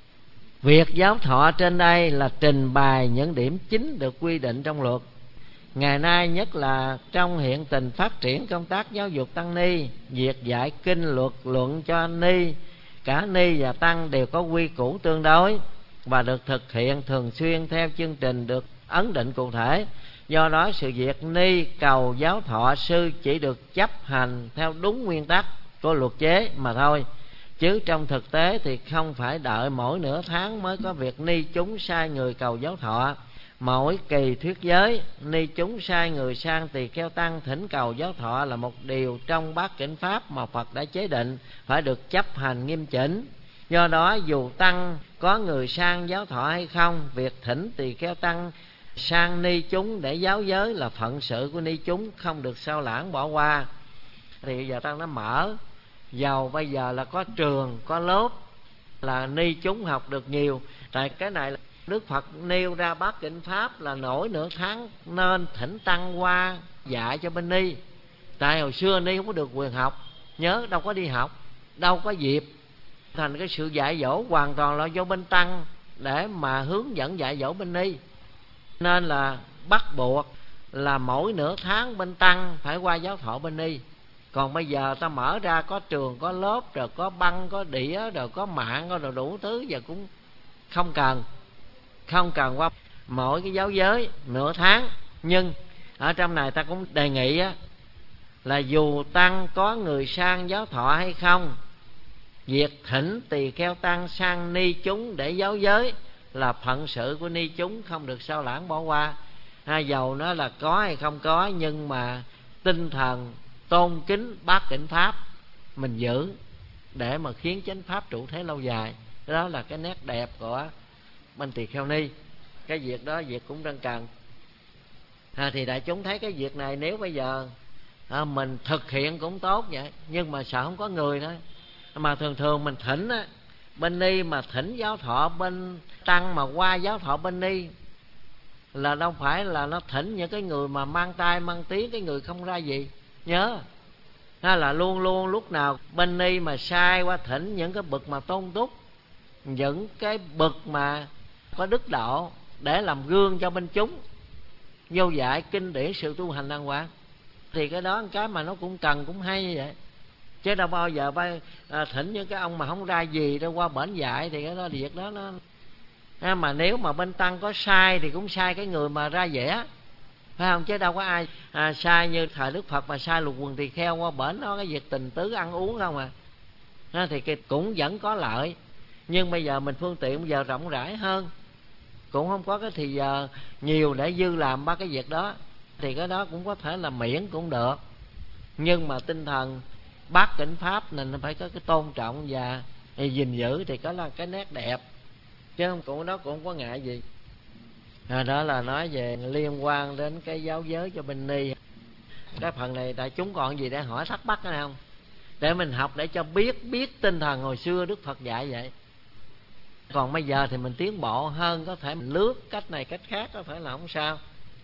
Việc giáo thọ trên đây là trình bày những điểm chính được quy định trong luật. Ngày nay nhất là trong hiện tình phát triển công tác giáo dục tăng ni, việc dạy kinh luật luận cho ni, cả ni và tăng đều có quy củ tương đối và được thực hiện thường xuyên theo chương trình được ấn định cụ thể. Do đó sự việc ni cầu giáo thọ sư chỉ được chấp hành theo đúng nguyên tắc của luật chế mà thôi, chứ trong thực tế thì không phải đợi mỗi nửa tháng mới có việc ni chúng sai người cầu giáo thọ. Mỗi kỳ thuyết giới, ni chúng sai người sang tỳ kheo tăng thỉnh cầu giáo thọ là một điều trong bát kinh pháp mà Phật đã chế định, phải được chấp hành nghiêm chỉnh. Do đó dù tăng có người sang giáo thọ hay không, việc thỉnh tỳ kheo tăng sang ni chúng để giáo giới là phận sự của ni chúng, không được sao lãng bỏ qua. Thì giờ tăng nó mở, giàu bây giờ là có trường, có lớp là ni chúng học được nhiều. Tại cái này là Đức Phật nêu ra bát kinh pháp là nổi nửa tháng nên thỉnh tăng qua dạy cho bên ni. Tại hồi xưa ni không có được quyền học, nhớ đâu có đi học, đâu có dịp. Thành cái sự dạy dỗ hoàn toàn là do bên tăng để mà hướng dẫn dạy dỗ bên ni. Nên là bắt buộc là mỗi nửa tháng bên tăng phải qua giáo thọ bên ni. Còn bây giờ ta mở ra có trường, có lớp, rồi có băng, có đĩa, rồi có mạng, rồi đủ thứ, giờ cũng không cần qua mỗi cái giáo giới nửa tháng. Nhưng ở trong này ta cũng đề nghị á, là dù tăng có người sang giáo thọ hay không, việc thỉnh tỳ kheo tăng sang ni chúng để giáo giới là phận sự của ni chúng, không được sao lãng bỏ qua. Dầu nó là có hay không có, nhưng mà tinh thần tôn kính bát kinh pháp mình giữ, để mà khiến chánh pháp trụ thế lâu dài. Đó là cái nét đẹp của bên tỳ kheo ni. Cái việc đó việc cũng đang cần. Thì đại chúng thấy cái việc này nếu bây giờ mình thực hiện cũng tốt vậy, nhưng mà sợ không có người thôi. Mà thường mình thỉnh á, bên ni mà thỉnh giáo thọ bên tăng mà qua giáo thọ bên ni là đâu phải là nó thỉnh những cái người mà mang tai mang tiếng, cái người không ra gì. Nhớ là luôn luôn lúc nào bên ni mà sai qua thỉnh những cái bậc mà tôn túc, những cái bậc mà có đức độ, để làm gương cho bên chúng vô dạy kinh điển sự tu hành đàng hoàng. Thì cái đó cái mà nó cũng cần, cũng hay như vậy. Chứ đâu bao giờ thỉnh những cái ông mà không ra gì đâu qua bển dạy, thì cái đó việc đó nó mà nếu mà bên tăng có sai thì cũng sai cái người mà ra vẻ, phải không? Chứ đâu có ai sai như thời Đức Phật mà sai lục quần tỳ kheo qua bển đó, cái việc tình tứ ăn uống không à. Thì cũng vẫn có lợi. Nhưng bây giờ mình phương tiện bây giờ rộng rãi hơn, cũng không có cái thì giờ nhiều để dư làm ba cái việc đó, thì cái đó cũng có thể là miễn cũng được. Nhưng mà tinh thần bát kinh pháp nên nó phải có cái tôn trọng và gìn giữ, thì đó là cái nét đẹp, chứ không cũng đó cũng không có ngại gì. Đó là nói về liên quan đến cái giáo giới cho bên ni. Cái phần này đại chúng còn gì để hỏi thắc mắc nữa không? Để mình học để cho biết tinh thần hồi xưa Đức Phật dạy vậy. Còn bây giờ thì mình tiến bộ hơn, có thể mình lướt cách này cách khác, có thể là không sao.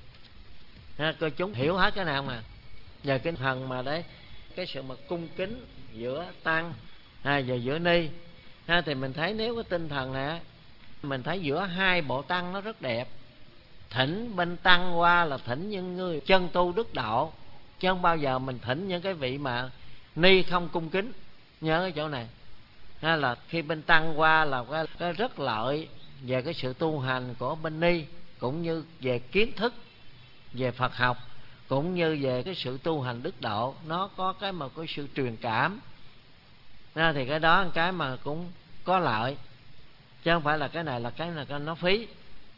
Coi chúng hiểu hết cái nào mà. Giờ cái thần mà đấy, cái sự mà cung kính giữa tăng và giữa ni, thì mình thấy nếu cái tinh thần này, mình thấy giữa hai bộ tăng nó rất đẹp. Thỉnh bên tăng qua là thỉnh những người chân tu đức độ, chứ không bao giờ mình thỉnh những cái vị mà ni không cung kính. Nhớ cái chỗ này, là khi bên tăng qua là cái rất lợi về cái sự tu hành của bên ni, cũng như về kiến thức về Phật học, cũng như về cái sự tu hành đức độ. Nó có cái mà có sự truyền cảm, thì cái đó cái mà cũng có lợi, chứ không phải là cái này là cái nó phí.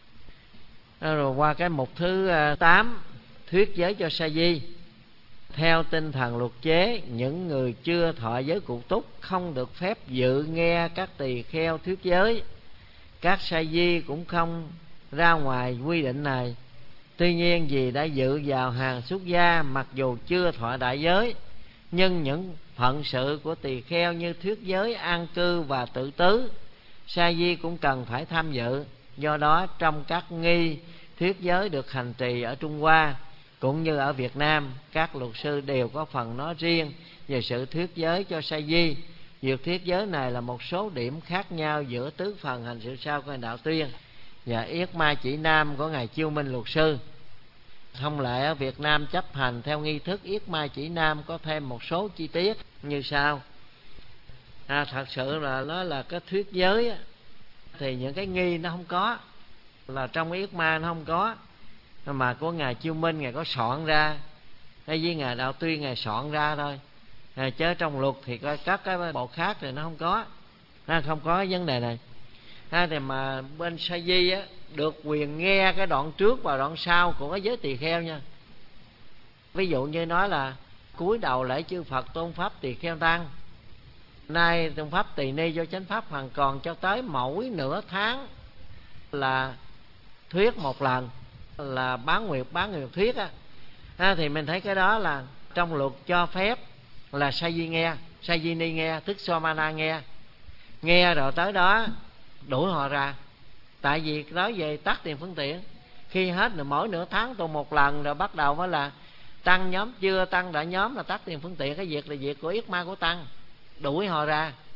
Rồi qua cái mục thứ 8, thuyết giới cho sa di. Theo tinh thần luật chế, những người chưa thọ giới cụ túc không được phép dự nghe các tỳ kheo thuyết giới. Các sa di cũng không ra ngoài quy định này. Tuy nhiên vì đã dự vào hàng xuất gia, mặc dù chưa thọ đại giới, nhưng những phận sự của tỳ kheo như thuyết giới, an cư và tự tứ, sa di cũng cần phải tham dự. Do đó trong các nghi thuyết giới được hành trì ở Trung Hoa cũng như ở Việt Nam, các luật sư đều có phần nói riêng về sự thuyết giới cho sa di. Việc thuyết giới này là một số điểm khác nhau giữa tứ phần hành sự sau của Đạo Tuyên và Yết Ma Chỉ Nam của ngài Chiêu Minh luật sư. Thông lệ ở Việt Nam chấp hành theo nghi thức Yết Ma Chỉ Nam có thêm một số chi tiết như sau. Thật sự là nó là cái thuyết giới thì những cái nghi nó không có, là trong Yết Ma nó không có, mà của ngài Chiêu Minh ngài có soạn ra, hay với ngài Đạo Tuyên ngài soạn ra thôi. Chứ trong luật thì các cái bộ khác thì nó không có, không có cái vấn đề này. Thì mà bên sa di được quyền nghe cái đoạn trước và đoạn sau của cái giới tỳ kheo nha. Ví dụ như nói là cúi đầu lễ chư Phật tôn pháp tỳ kheo tăng, nay tôn pháp tỳ ni do chánh pháp hoàn còn, cho tới mỗi nửa tháng là thuyết một lần, là bán nguyệt thuyết thì mình thấy cái đó là trong luật cho phép là sa di nghe, sa di ni nghe, tức Somana nghe rồi tới đó đuổi họ ra. Tại vì nói về tắc tiền phương tiện, khi hết rồi mỗi nửa tháng tu một lần rồi bắt đầu mới là tăng nhóm chưa, tăng đã nhóm là tắc tiền phương tiện. Cái việc là việc của Yết Ma của tăng, đuổi họ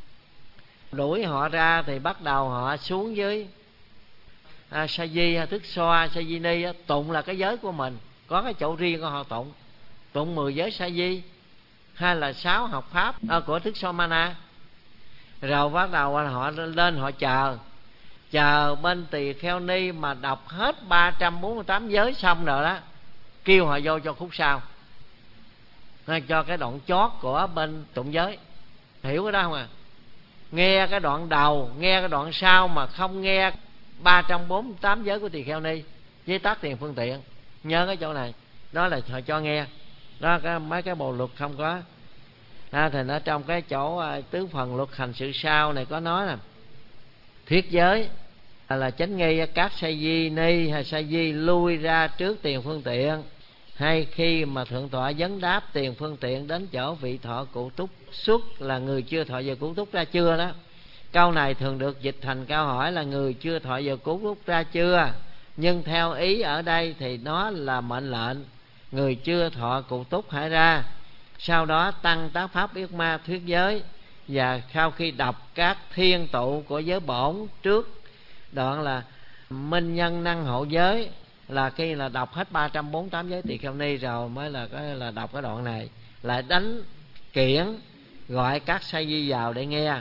ra thì bắt đầu họ xuống dưới sa di, tức xoa sa di ni. Tụng là cái giới của mình, có cái chỗ riêng của họ tụng 10 giới sa di hay là 6 học pháp của thức Somana. Rồi bắt đầu họ lên họ chờ bên tỳ kheo ni mà đọc hết 348 giới xong rồi đó, kêu họ vô cho khúc sau, cho cái đoạn chót của bên tụng giới. Hiểu cái đó không Nghe cái đoạn đầu, nghe cái đoạn sau mà không nghe 348 giới của tỳ kheo ni với tắc tiền phương tiện. Nhớ cái chỗ này, đó là họ cho nghe đó. Mấy cái bộ luật không có. Thì nó trong cái chỗ tứ phần luật hành sự sau này có nói là thuyết giới là chánh nghi các sa di ni hay sa di lui ra trước tiền phương tiện, hay khi mà thượng tọa vấn đáp tiền phương tiện đến chỗ vị thọ cụ túc xuất là người chưa thọ giờ cụ túc ra chưa đó. Câu này thường được dịch thành câu hỏi là người chưa thọ giờ cụ túc ra chưa, nhưng theo ý ở đây thì nó là mệnh lệnh người chưa thọ cụ túc hãy ra. Sau đó tăng tác pháp Yết Ma thuyết giới, và sau khi đọc các thiên tụ của giới bổn trước đoạn là minh nhân năng hộ giới, là khi là đọc hết 348 giới tỳ kheo ni rồi mới là đọc cái đoạn này, lại đánh kiển gọi các sa di vào để nghe.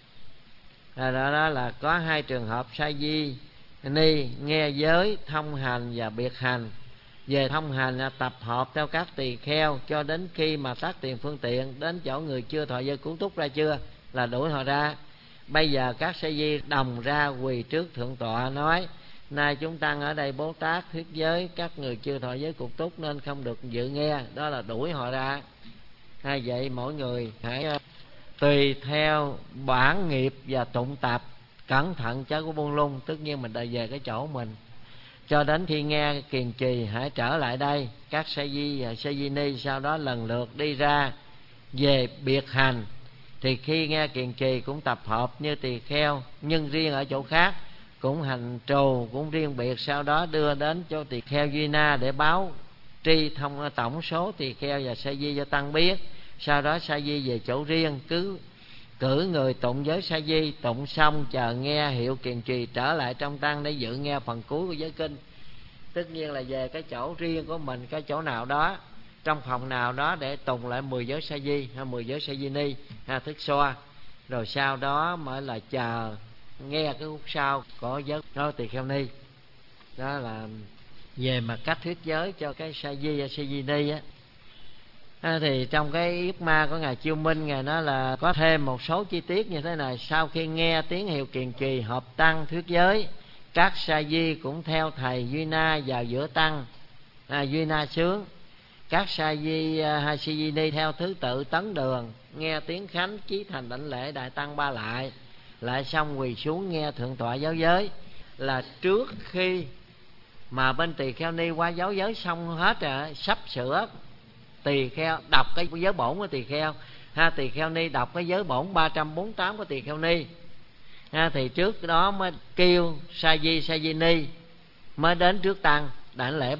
Đó là có 2 trường hợp sa di ni nghe giới thông hành và biệt hành. Về thông hành là tập hợp theo các tỳ kheo cho đến khi mà tắc tiền phương tiện đến chỗ người chưa thọ giới cú túc ra chưa là đuổi họ ra. Bây giờ các sa di đồng ra quỳ trước thượng tọa nói: nay chúng tăng ở đây Bố Tát thuyết giới, các người chưa thọ giới cục túc nên không được dự nghe. Đó là đuổi họ ra. Vậy mỗi người hãy tùy theo bản nghiệp và tụng tập, cẩn thận chớ có buông lung. Tất nhiên mình đợi về cái chỗ mình, cho đến khi nghe kiền trì hãy trở lại đây. Các sa di và sa di ni sau đó lần lượt đi ra về biệt hành. thì khi nghe kiền trì cũng tập hợp như tỳ kheo, nhưng riêng ở chỗ khác, cũng hành trù cũng riêng biệt. Sau đó đưa đến cho tỳ kheo Duy Na để báo tri thông tổng số tỳ kheo và sa di cho tăng biết. Sau đó sa di về chỗ riêng, cứ cử người tụng giới sa di, tụng xong chờ nghe hiệu kiền trì trở lại trong tăng để dự nghe phần cuối của giới kinh. Tất nhiên là về cái chỗ riêng của mình, cái chỗ nào đó, trong phòng nào đó để tụng lại 10 giới sa di hay 10 giới sa di ni hay thức xoa. Rồi sau đó mới là chờ nghe cái khúc sau có giới nói tỳ kheo ni. Đó là về mặt cách thuyết giới cho cái sa di và sa di ni á. Thì trong cái yết ma của ngài Chiêu Minh, ngài nói là có thêm một số chi tiết như thế này: sau khi nghe tiếng hiệu kiền trì hợp tăng thuyết giới, các sa di cũng theo thầy Duy Na vào giữa tăng, Duy Na sướng. Các sa di hay sa di ni theo thứ tự tấn đường, nghe tiếng khánh chí thành đảnh lễ đại tăng ba lại xong quỳ xuống nghe thượng tọa giáo giới. Là trước khi mà bên tỳ kheo ni qua giáo giới xong hết rồi, sắp sửa tỳ kheo đọc cái giới bổn của tỳ kheo tỳ kheo ni đọc cái giới bổn 348 của tỳ kheo ni thì trước đó mới kêu sa di ni mới đến trước tăng đảnh lễ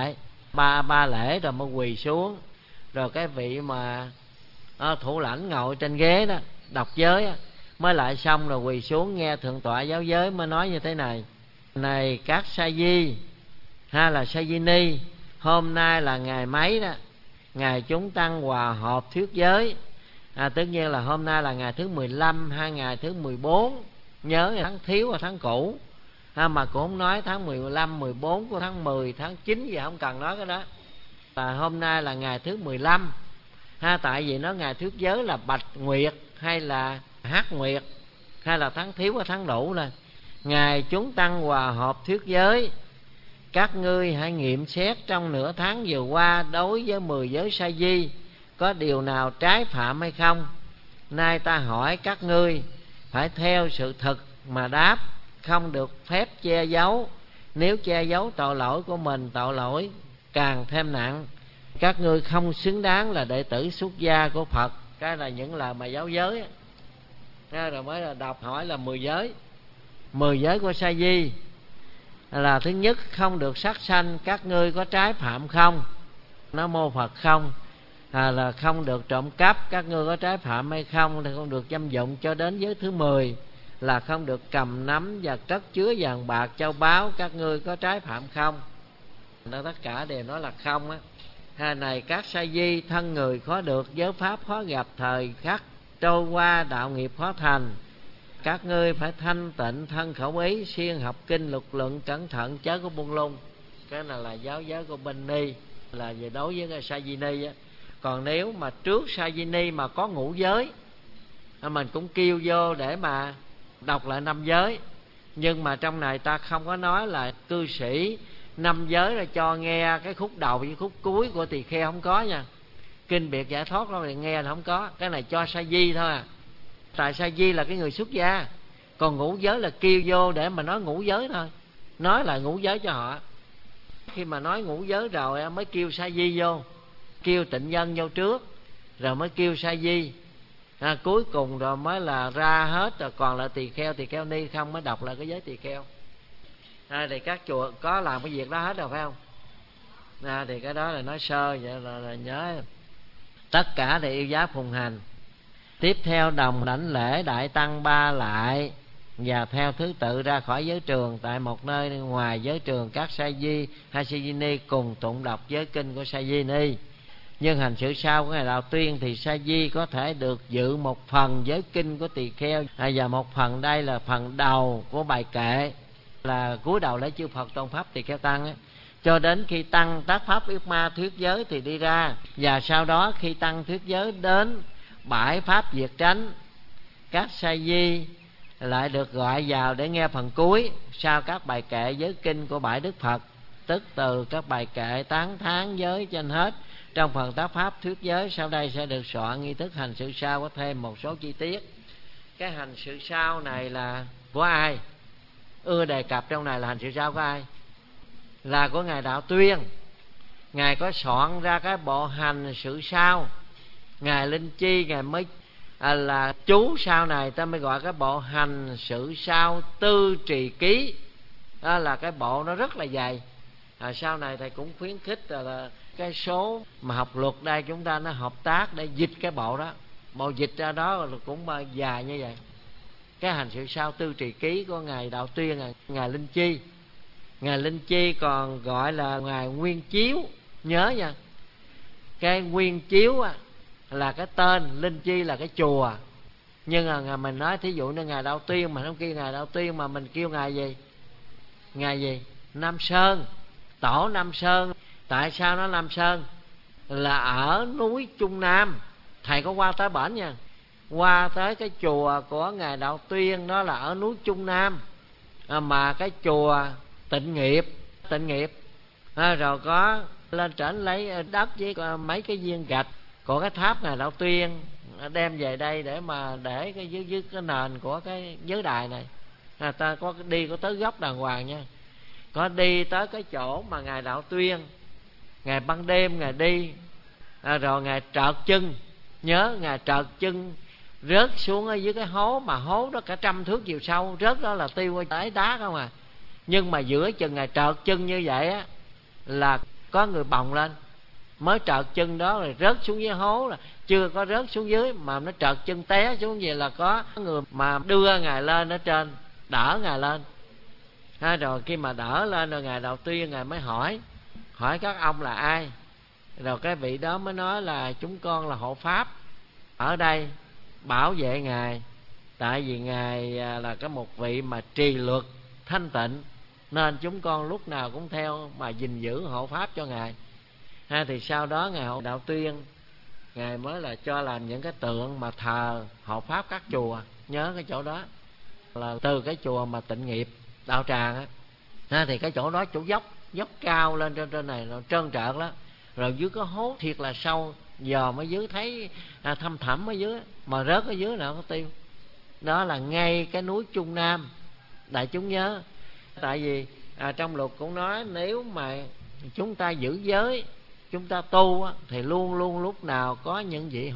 ba lễ rồi mới quỳ xuống. Rồi cái vị mà thủ lãnh ngồi trên ghế đó đọc giới mới lại xong rồi quỳ xuống nghe thượng tọa giáo giới, mới nói như thế này: này các sa di hay là sa di ni, hôm nay là ngày mấy đó, ngày chúng tăng hòa họp thuyết giới. Tất nhiên là hôm nay là ngày thứ 15 hay ngày thứ 14, nhớ tháng thiếu và tháng cũ mà cũng không nói tháng 15, 14 của tháng 10, tháng 9 gì không cần nói cái đó. Là hôm nay là ngày thứ 15 tại vì nó ngày thuyết giới là bạch nguyệt hay là hắc nguyệt hay là tháng thiếu và tháng đủ. Là ngày chúng tăng hòa họp thuyết giới, các ngươi hãy nghiệm xét trong nửa tháng vừa qua đối với 10 giới sa di có điều nào trái phạm hay không. Nay ta hỏi các ngươi phải theo sự thực mà đáp, không được phép che giấu. Nếu che giấu tội lỗi của mình, tội lỗi càng thêm nặng. Các ngươi không xứng đáng là đệ tử xuất gia của Phật. Cái là những lời mà giáo giới. Rồi mới là đọc hỏi là 10 giới. 10 giới của sa di là: thứ nhất, không được sát sanh, các ngươi có trái phạm không? Nó mô Phật không? Là không được trộm cắp, các ngươi có trái phạm hay không? Thì không được dâm dụng. Cho đến giới thứ 10 là không được cầm nắm và cất chứa vàng bạc châu báu, các ngươi có trái phạm không? Nó tất cả đều nói là không á. Này các sa di, thân người khó được, giới pháp khó gặp, thời khắc trôi qua, đạo nghiệp khó thành. Các ngươi phải thanh tịnh thân khẩu ý, siêng học kinh lục luận, cẩn thận chớ có buông lung. Cái này là giáo giới của bên ni, là về đối với cái sa di ni á. Còn nếu mà trước sa di ni mà có ngũ giới, mình cũng kêu vô để mà đọc lại 5 giới. Nhưng mà trong này ta không có nói là cư sĩ 5 giới là cho nghe cái khúc đầu với khúc cuối của tỳ kheo, không có nha. Kinh biệt giải thoát đó thì nghe là không có. Cái này cho sa di thôi à. Tại sa di là cái người xuất gia, còn ngũ giới là kêu vô để mà nói ngũ giới thôi, nói là ngũ giới cho họ. Khi mà nói ngũ giới rồi mới kêu sa di vô, kêu tịnh nhân vô trước, rồi mới kêu sa di. Cuối cùng rồi mới là ra hết, rồi còn lại tỳ kheo ni không, mới đọc lại cái giới tỳ kheo. Thì các chùa có làm cái việc đó hết rồi phải không? Thì cái đó là nói sơ vậy là nhớ. Tất cả đều yêu giá phùng hành. Tiếp theo đồng đảnh lễ đại tăng ba lại, và theo thứ tự ra khỏi giới trường. Tại một nơi ngoài giới trường, các sa di hay sa di ni cùng tụng đọc giới kinh của sa di ni. Nhưng hành sự sau của ngài Đạo Tuyên thì sa di có thể được dự một phần giới kinh của tỳ kheo, và một phần đây là phần đầu của bài kệ, là cúi đầu lễ chư Phật tôn pháp tỳ kheo tăng ấy. Cho đến khi tăng tác pháp yết ma thuyết giới thì đi ra, và sau đó khi tăng thuyết giới đến bãi pháp diệt tránh, các sa di lại được gọi vào để nghe phần cuối sau các bài kệ giới kinh của bãi Đức Phật, tức từ các bài kệ tán thán giới trên hết. Trong phần tác pháp thuyết giới sau đây sẽ được soạn nghi thức hành sự sau, có thêm một số chi tiết. Cái hành sự sau này là của ai? Ưa đề cập trong này là hành sự sau của ai? Là của ngài Đạo Tuyên. Ngài có soạn ra cái bộ hành sự sau. Ngài Linh Chi ngài mới là chú sau này ta mới gọi cái bộ hành sự sao tư trì ký. Đó là cái bộ nó rất là dày. Sau này thầy cũng khuyến khích là cái số mà học luật đây chúng ta nó hợp tác để dịch cái bộ đó. Bộ dịch ra đó cũng dài như vậy. Cái hành sự sao tư trì ký của ngài Đạo Tuyên, ngài Linh Chi. Ngài Linh Chi còn gọi là ngài Nguyên Chiếu, nhớ nha. Cái Nguyên Chiếu là cái tên, Linh Chi là cái chùa. Nhưng mà mình nói thí dụ như ngài Đạo Tuyên mà không kêu ngài Đạo Tuyên mà mình kêu ngài gì? Ngài gì? Nam Sơn, tổ Nam Sơn. Tại sao nó Nam Sơn? Là ở núi Trung Nam. Thầy có qua tới bển nha, qua tới cái chùa của ngài Đạo Tuyên đó là ở núi Trung Nam. Mà cái chùa Tịnh Nghiệp rồi có lên trển lấy đất với mấy cái viên gạch của cái tháp ngài Đạo Tuyên đem về đây để mà để cái dưới cái nền của cái giới đài này. Ta có đi có tới góc đàng hoàng nha, có đi tới cái chỗ mà ngài Đạo Tuyên ngày ban đêm ngài đi, rồi ngài trợt chân, nhớ ngài trợt chân rớt xuống ở dưới cái hố, mà hố đó cả 100 thước chiều sâu, rớt đó là tiêu qua ấy đá không à. Nhưng mà giữa chừng ngài trợt chân như vậy á là có người bồng lên, mới trợt chân đó rồi rớt xuống dưới hố, là chưa có rớt xuống dưới mà nó trợt chân té xuống vậy là có người mà đưa ngài lên ở trên, đỡ ngài lên. Rồi khi mà đỡ lên rồi ngài Đạo Tuyên ngài mới hỏi các ông là ai. Rồi cái vị đó mới nói là chúng con là hộ pháp ở đây bảo vệ ngài, tại vì ngài là cái một vị mà trì luật thanh tịnh, nên chúng con lúc nào cũng theo mà gìn giữ hộ pháp cho ngài. Thì sau đó ngài hộ Đạo Tuyên ngài mới là cho làm những cái tượng mà thờ hộ pháp các chùa. Nhớ cái chỗ đó là từ cái chùa mà Tịnh Nghiệp Đạo Tràng á, thì cái chỗ đó chỗ dốc cao lên trên này nó trơn trợt lắm, rồi dưới có hố thiệt là sâu, giờ mới dưới thấy thăm thẳm ở dưới, mà rớt ở dưới nào có tiêu. Đó là ngay cái núi Trung Nam, đại chúng nhớ. Tại vì trong luật cũng nói nếu mà chúng ta giữ giới, chúng ta tu thì luôn luôn lúc nào có những vị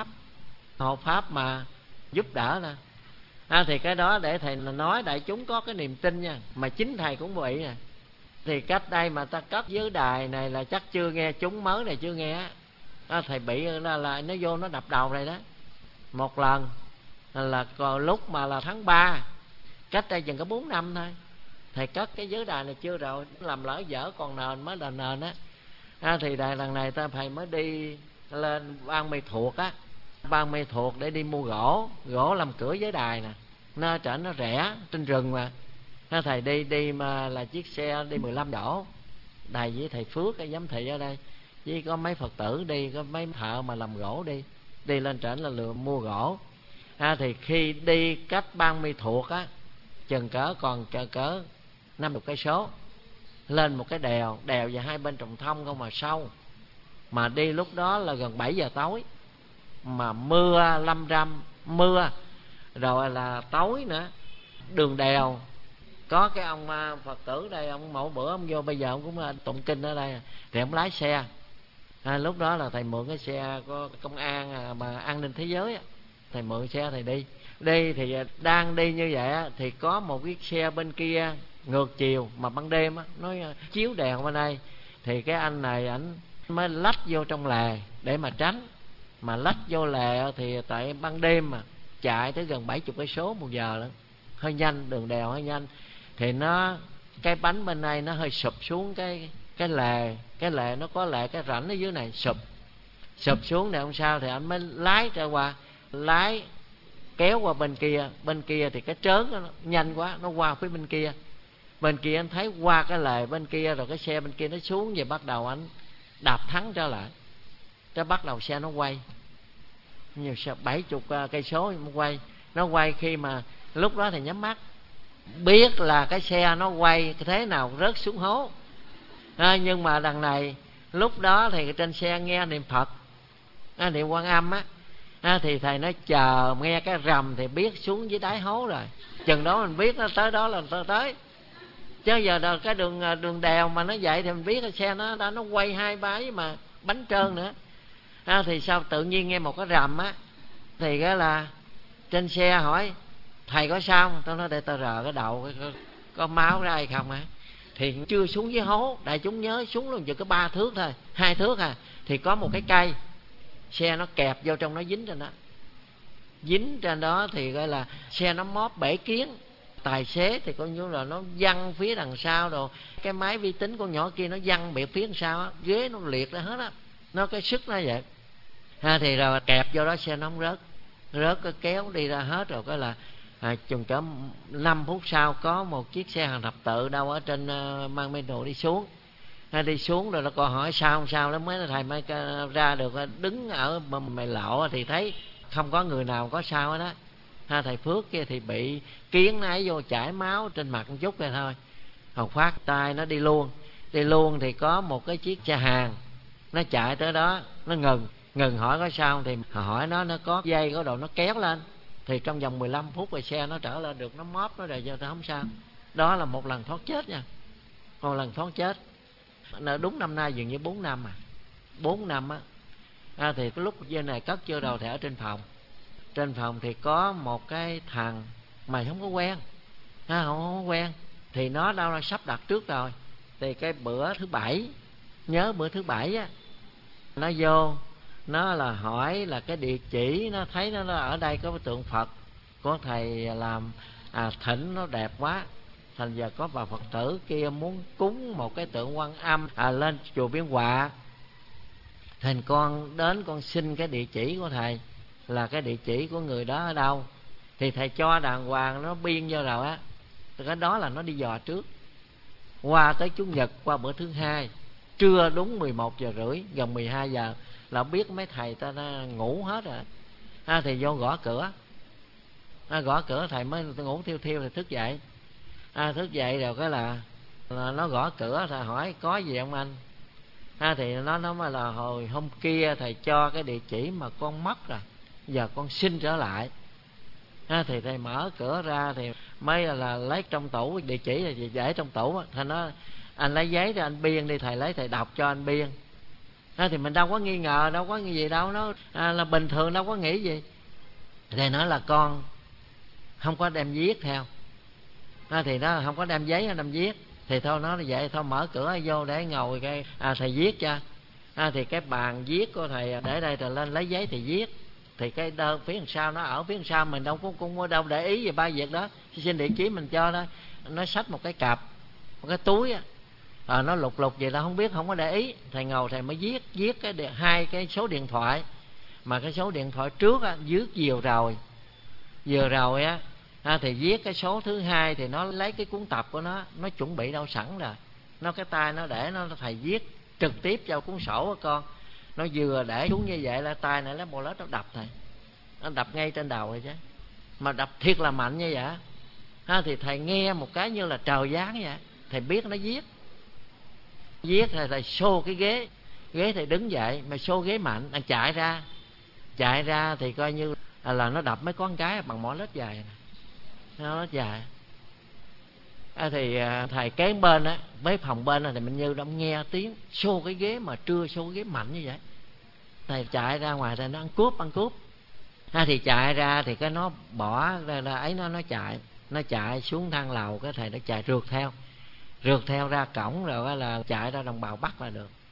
hộ pháp mà giúp đỡ nè. Thì cái đó để thầy nói đại chúng có cái niềm tin nha, mà chính thầy cũng bị nè. Thì cách đây mà ta cấp giới đài này là chắc chưa nghe, chúng mới này chưa nghe. Thầy bị là nó vô nó đập đầu này đó. Một lần là còn lúc mà là tháng 3 cách đây chừng có 4 năm thôi, thầy cất cái giới đài này chưa rồi, làm lỡ dở còn nền mới đền nền á. Thì đài lần này thầy mới đi lên Ban Mê Thuộc á, Ban Mê Thuộc để đi mua gỗ làm cửa giới đài nè. Nó trở nó rẻ trên rừng mà. Thầy đi mà là chiếc xe đi 15 chỗ, đài với thầy Phước cái giám thị ở đây, với có mấy Phật tử đi, có mấy thợ mà làm gỗ đi lên trển là lựa mua gỗ. Thì khi đi cách Ban Mê Thuộc á chừng còn cỡ 50 cây số, lên một cái đèo và hai bên trồng thông không mà sâu, mà đi lúc đó là gần 7 giờ tối, mà mưa lâm râm, mưa rồi là tối nữa. Đường đèo có cái ông Phật tử đây, ông mỗi bữa ông vô, bây giờ ông cũng tụng kinh ở đây, thì ông lái xe. Lúc đó là thầy mượn cái xe của công an mà an ninh thế giới á, thầy mượn xe thầy đi thì đang đi như vậy á, thì có một chiếc xe bên kia ngược chiều mà ban đêm á, nói chiếu đèn bên đây, thì cái anh này ảnh mới lách vô trong lề để mà tránh. Mà lách vô lề thì tại ban đêm mà chạy tới gần 70 cây số một giờ lận, hơi nhanh, đường đèo hơi nhanh, thì nó cái bánh bên đây nó hơi sụp xuống cái lề nó có lề cái rãnh ở dưới này, sụp xuống này không sao, thì anh mới lái ra qua, lái kéo qua bên kia thì cái trớn nó nhanh quá, nó qua phía bên kia anh thấy qua cái lề bên kia, rồi cái xe bên kia nó xuống, về bắt đầu anh đạp thắng trở lại, cái bắt đầu xe nó quay nhiều 70 cây số nó quay khi mà lúc đó thì nhắm mắt biết là cái xe nó quay thế nào rớt xuống hố. Nhưng mà đằng này lúc đó thì trên xe nghe niệm Phật, niệm Quan Âm á, thì thầy nói chờ nghe cái rầm thì biết xuống dưới đáy hố rồi, chừng đó mình biết nó tới đó là tới. Chứ giờ cái đường đèo mà nó vậy thì mình biết cái xe nó quay 2 bái mà bánh trơn nữa. Thì sao tự nhiên nghe một cái rầm á, Thì cái là trên xe hỏi thầy có sao không? Tao nói để tao rờ cái đầu có máu ra hay không á. Thì chưa xuống dưới hố, đại chúng nhớ xuống luôn, chỉ có 3 thước thôi, 2 thước à, thì có một cái cây, xe nó kẹp vô trong, nó dính trên đó. Dính trên đó thì gọi là xe nó móp bể kiến. Tài xế thì coi như là nó văng phía đằng sau rồi, cái máy vi tính con nhỏ kia nó văng biệt phía đằng sau á, ghế nó liệt ra hết á, nó cái sức nó vậy thì rồi kẹp vô đó, xe nó không rớt cái kéo đi ra hết rồi. Cái là chừng cỡ 5 phút sau có một chiếc xe hàng thập tự đâu ở trên Mang Mê Đồ đi xuống. Đi xuống rồi nó còn hỏi sao không sao, nó mới thầy mới ra được, đứng ở mày lộ thì thấy không có người nào có sao hết đó. Thầy Phước kia thì bị kiến nó ấy vô, chảy máu trên mặt một chút rồi thôi. Hồng Phát tay nó đi luôn thì có một cái chiếc xe hàng nó chạy tới đó, nó ngừng hỏi có sao không, thì hỏi nó có dây có đồ, nó kéo lên thì trong vòng 15 phút rồi xe nó trở lên được, nó móp nó rồi cho nó không sao. Đó là một lần thoát chết nha, một lần thoát chết. Đúng năm nay dường như 4 năm 4 năm á. Thì cái lúc dây này cất chưa đầu thì ở trên phòng thì có một cái thằng mày không có quen, không có quen, thì nó đâu là sắp đặt trước rồi. Thì cái bữa thứ bảy, nhớ bữa thứ bảy á, nó vô, nó là hỏi là cái địa chỉ, nó thấy nó ở đây có cái tượng Phật của thầy làm thỉnh nó đẹp quá, thành giờ có bà Phật tử kia muốn cúng một cái tượng Quan Âm lên chùa Biên Hòa. Thành con đến con xin cái địa chỉ của thầy, là cái địa chỉ của người đó ở đâu. Thì thầy cho đàng hoàng, nó biên vô rồi á. Cái đó là nó đi dò trước. Qua tới Chủ nhật, qua bữa thứ hai, trưa đúng 11 giờ rưỡi, gần 12 giờ là biết mấy thầy ta ngủ hết rồi. Thì vô gõ cửa. Gõ cửa thầy mới ngủ thiêu thì thức dậy. Thức dậy rồi cái là nó gõ cửa, thầy hỏi có gì không anh. Thì nó mới là hồi hôm kia thầy cho cái địa chỉ mà con mất rồi, giờ con xin trở lại. Thì thầy mở cửa ra thì mới là lấy trong tủ địa chỉ là để trong tủ. Thầy nói anh lấy giấy ra anh biên đi, thầy lấy thầy đọc cho anh biên. Thì mình đâu có nghi ngờ, đâu có gì đâu, nó là bình thường, đâu có nghĩ gì. Thầy nói là con không có đem viết theo. Thì nó không có đem giấy, đem viết. Thì thôi nó vậy, thôi mở cửa vô để ngồi cái thầy viết cho. Thì cái bàn viết của thầy để đây rồi lên lấy giấy thì viết. Thì cái đơn phía đằng sau nó ở phía đằng sau, mình đâu có đâu để ý về ba việc đó. Xin địa chỉ mình cho đó. Nó xách một cái cặp, một cái túi á, nó lục vậy đó, không biết, không có để ý. Thầy ngồi thầy mới viết hai cái số điện thoại, mà cái số điện thoại trước á viết vừa rồi á. Thì viết cái số thứ hai thì nó lấy cái cuốn tập của nó chuẩn bị đâu sẵn rồi, nó cái tay nó để nó, thầy viết trực tiếp cho cuốn sổ của con. Nó vừa để xuống như vậy là tay này lấy bô lết nó đập thầy, nó đập ngay trên đầu rồi chứ, mà đập thiệt là mạnh như vậy. Thì thầy nghe một cái như là trời giáng vậy. Thầy biết nó viết thầy xô cái ghế thầy đứng dậy, mà xô ghế mạnh, anh chạy ra thì coi như là nó đập mấy con cái bằng mỏ lết dài này. Nó dài. Thì thầy kế bên á, mấy phòng bên thì mình như đông nghe tiếng xô cái ghế, mà trưa xô cái ghế mạnh như vậy. Thầy chạy ra ngoài, thầy nó ăn cướp. Thì chạy ra thì cái nó bỏ ra ấy, nó chạy xuống thang lầu. Cái thầy nó chạy rượt theo ra cổng, rồi là chạy ra Đồng Bào bắt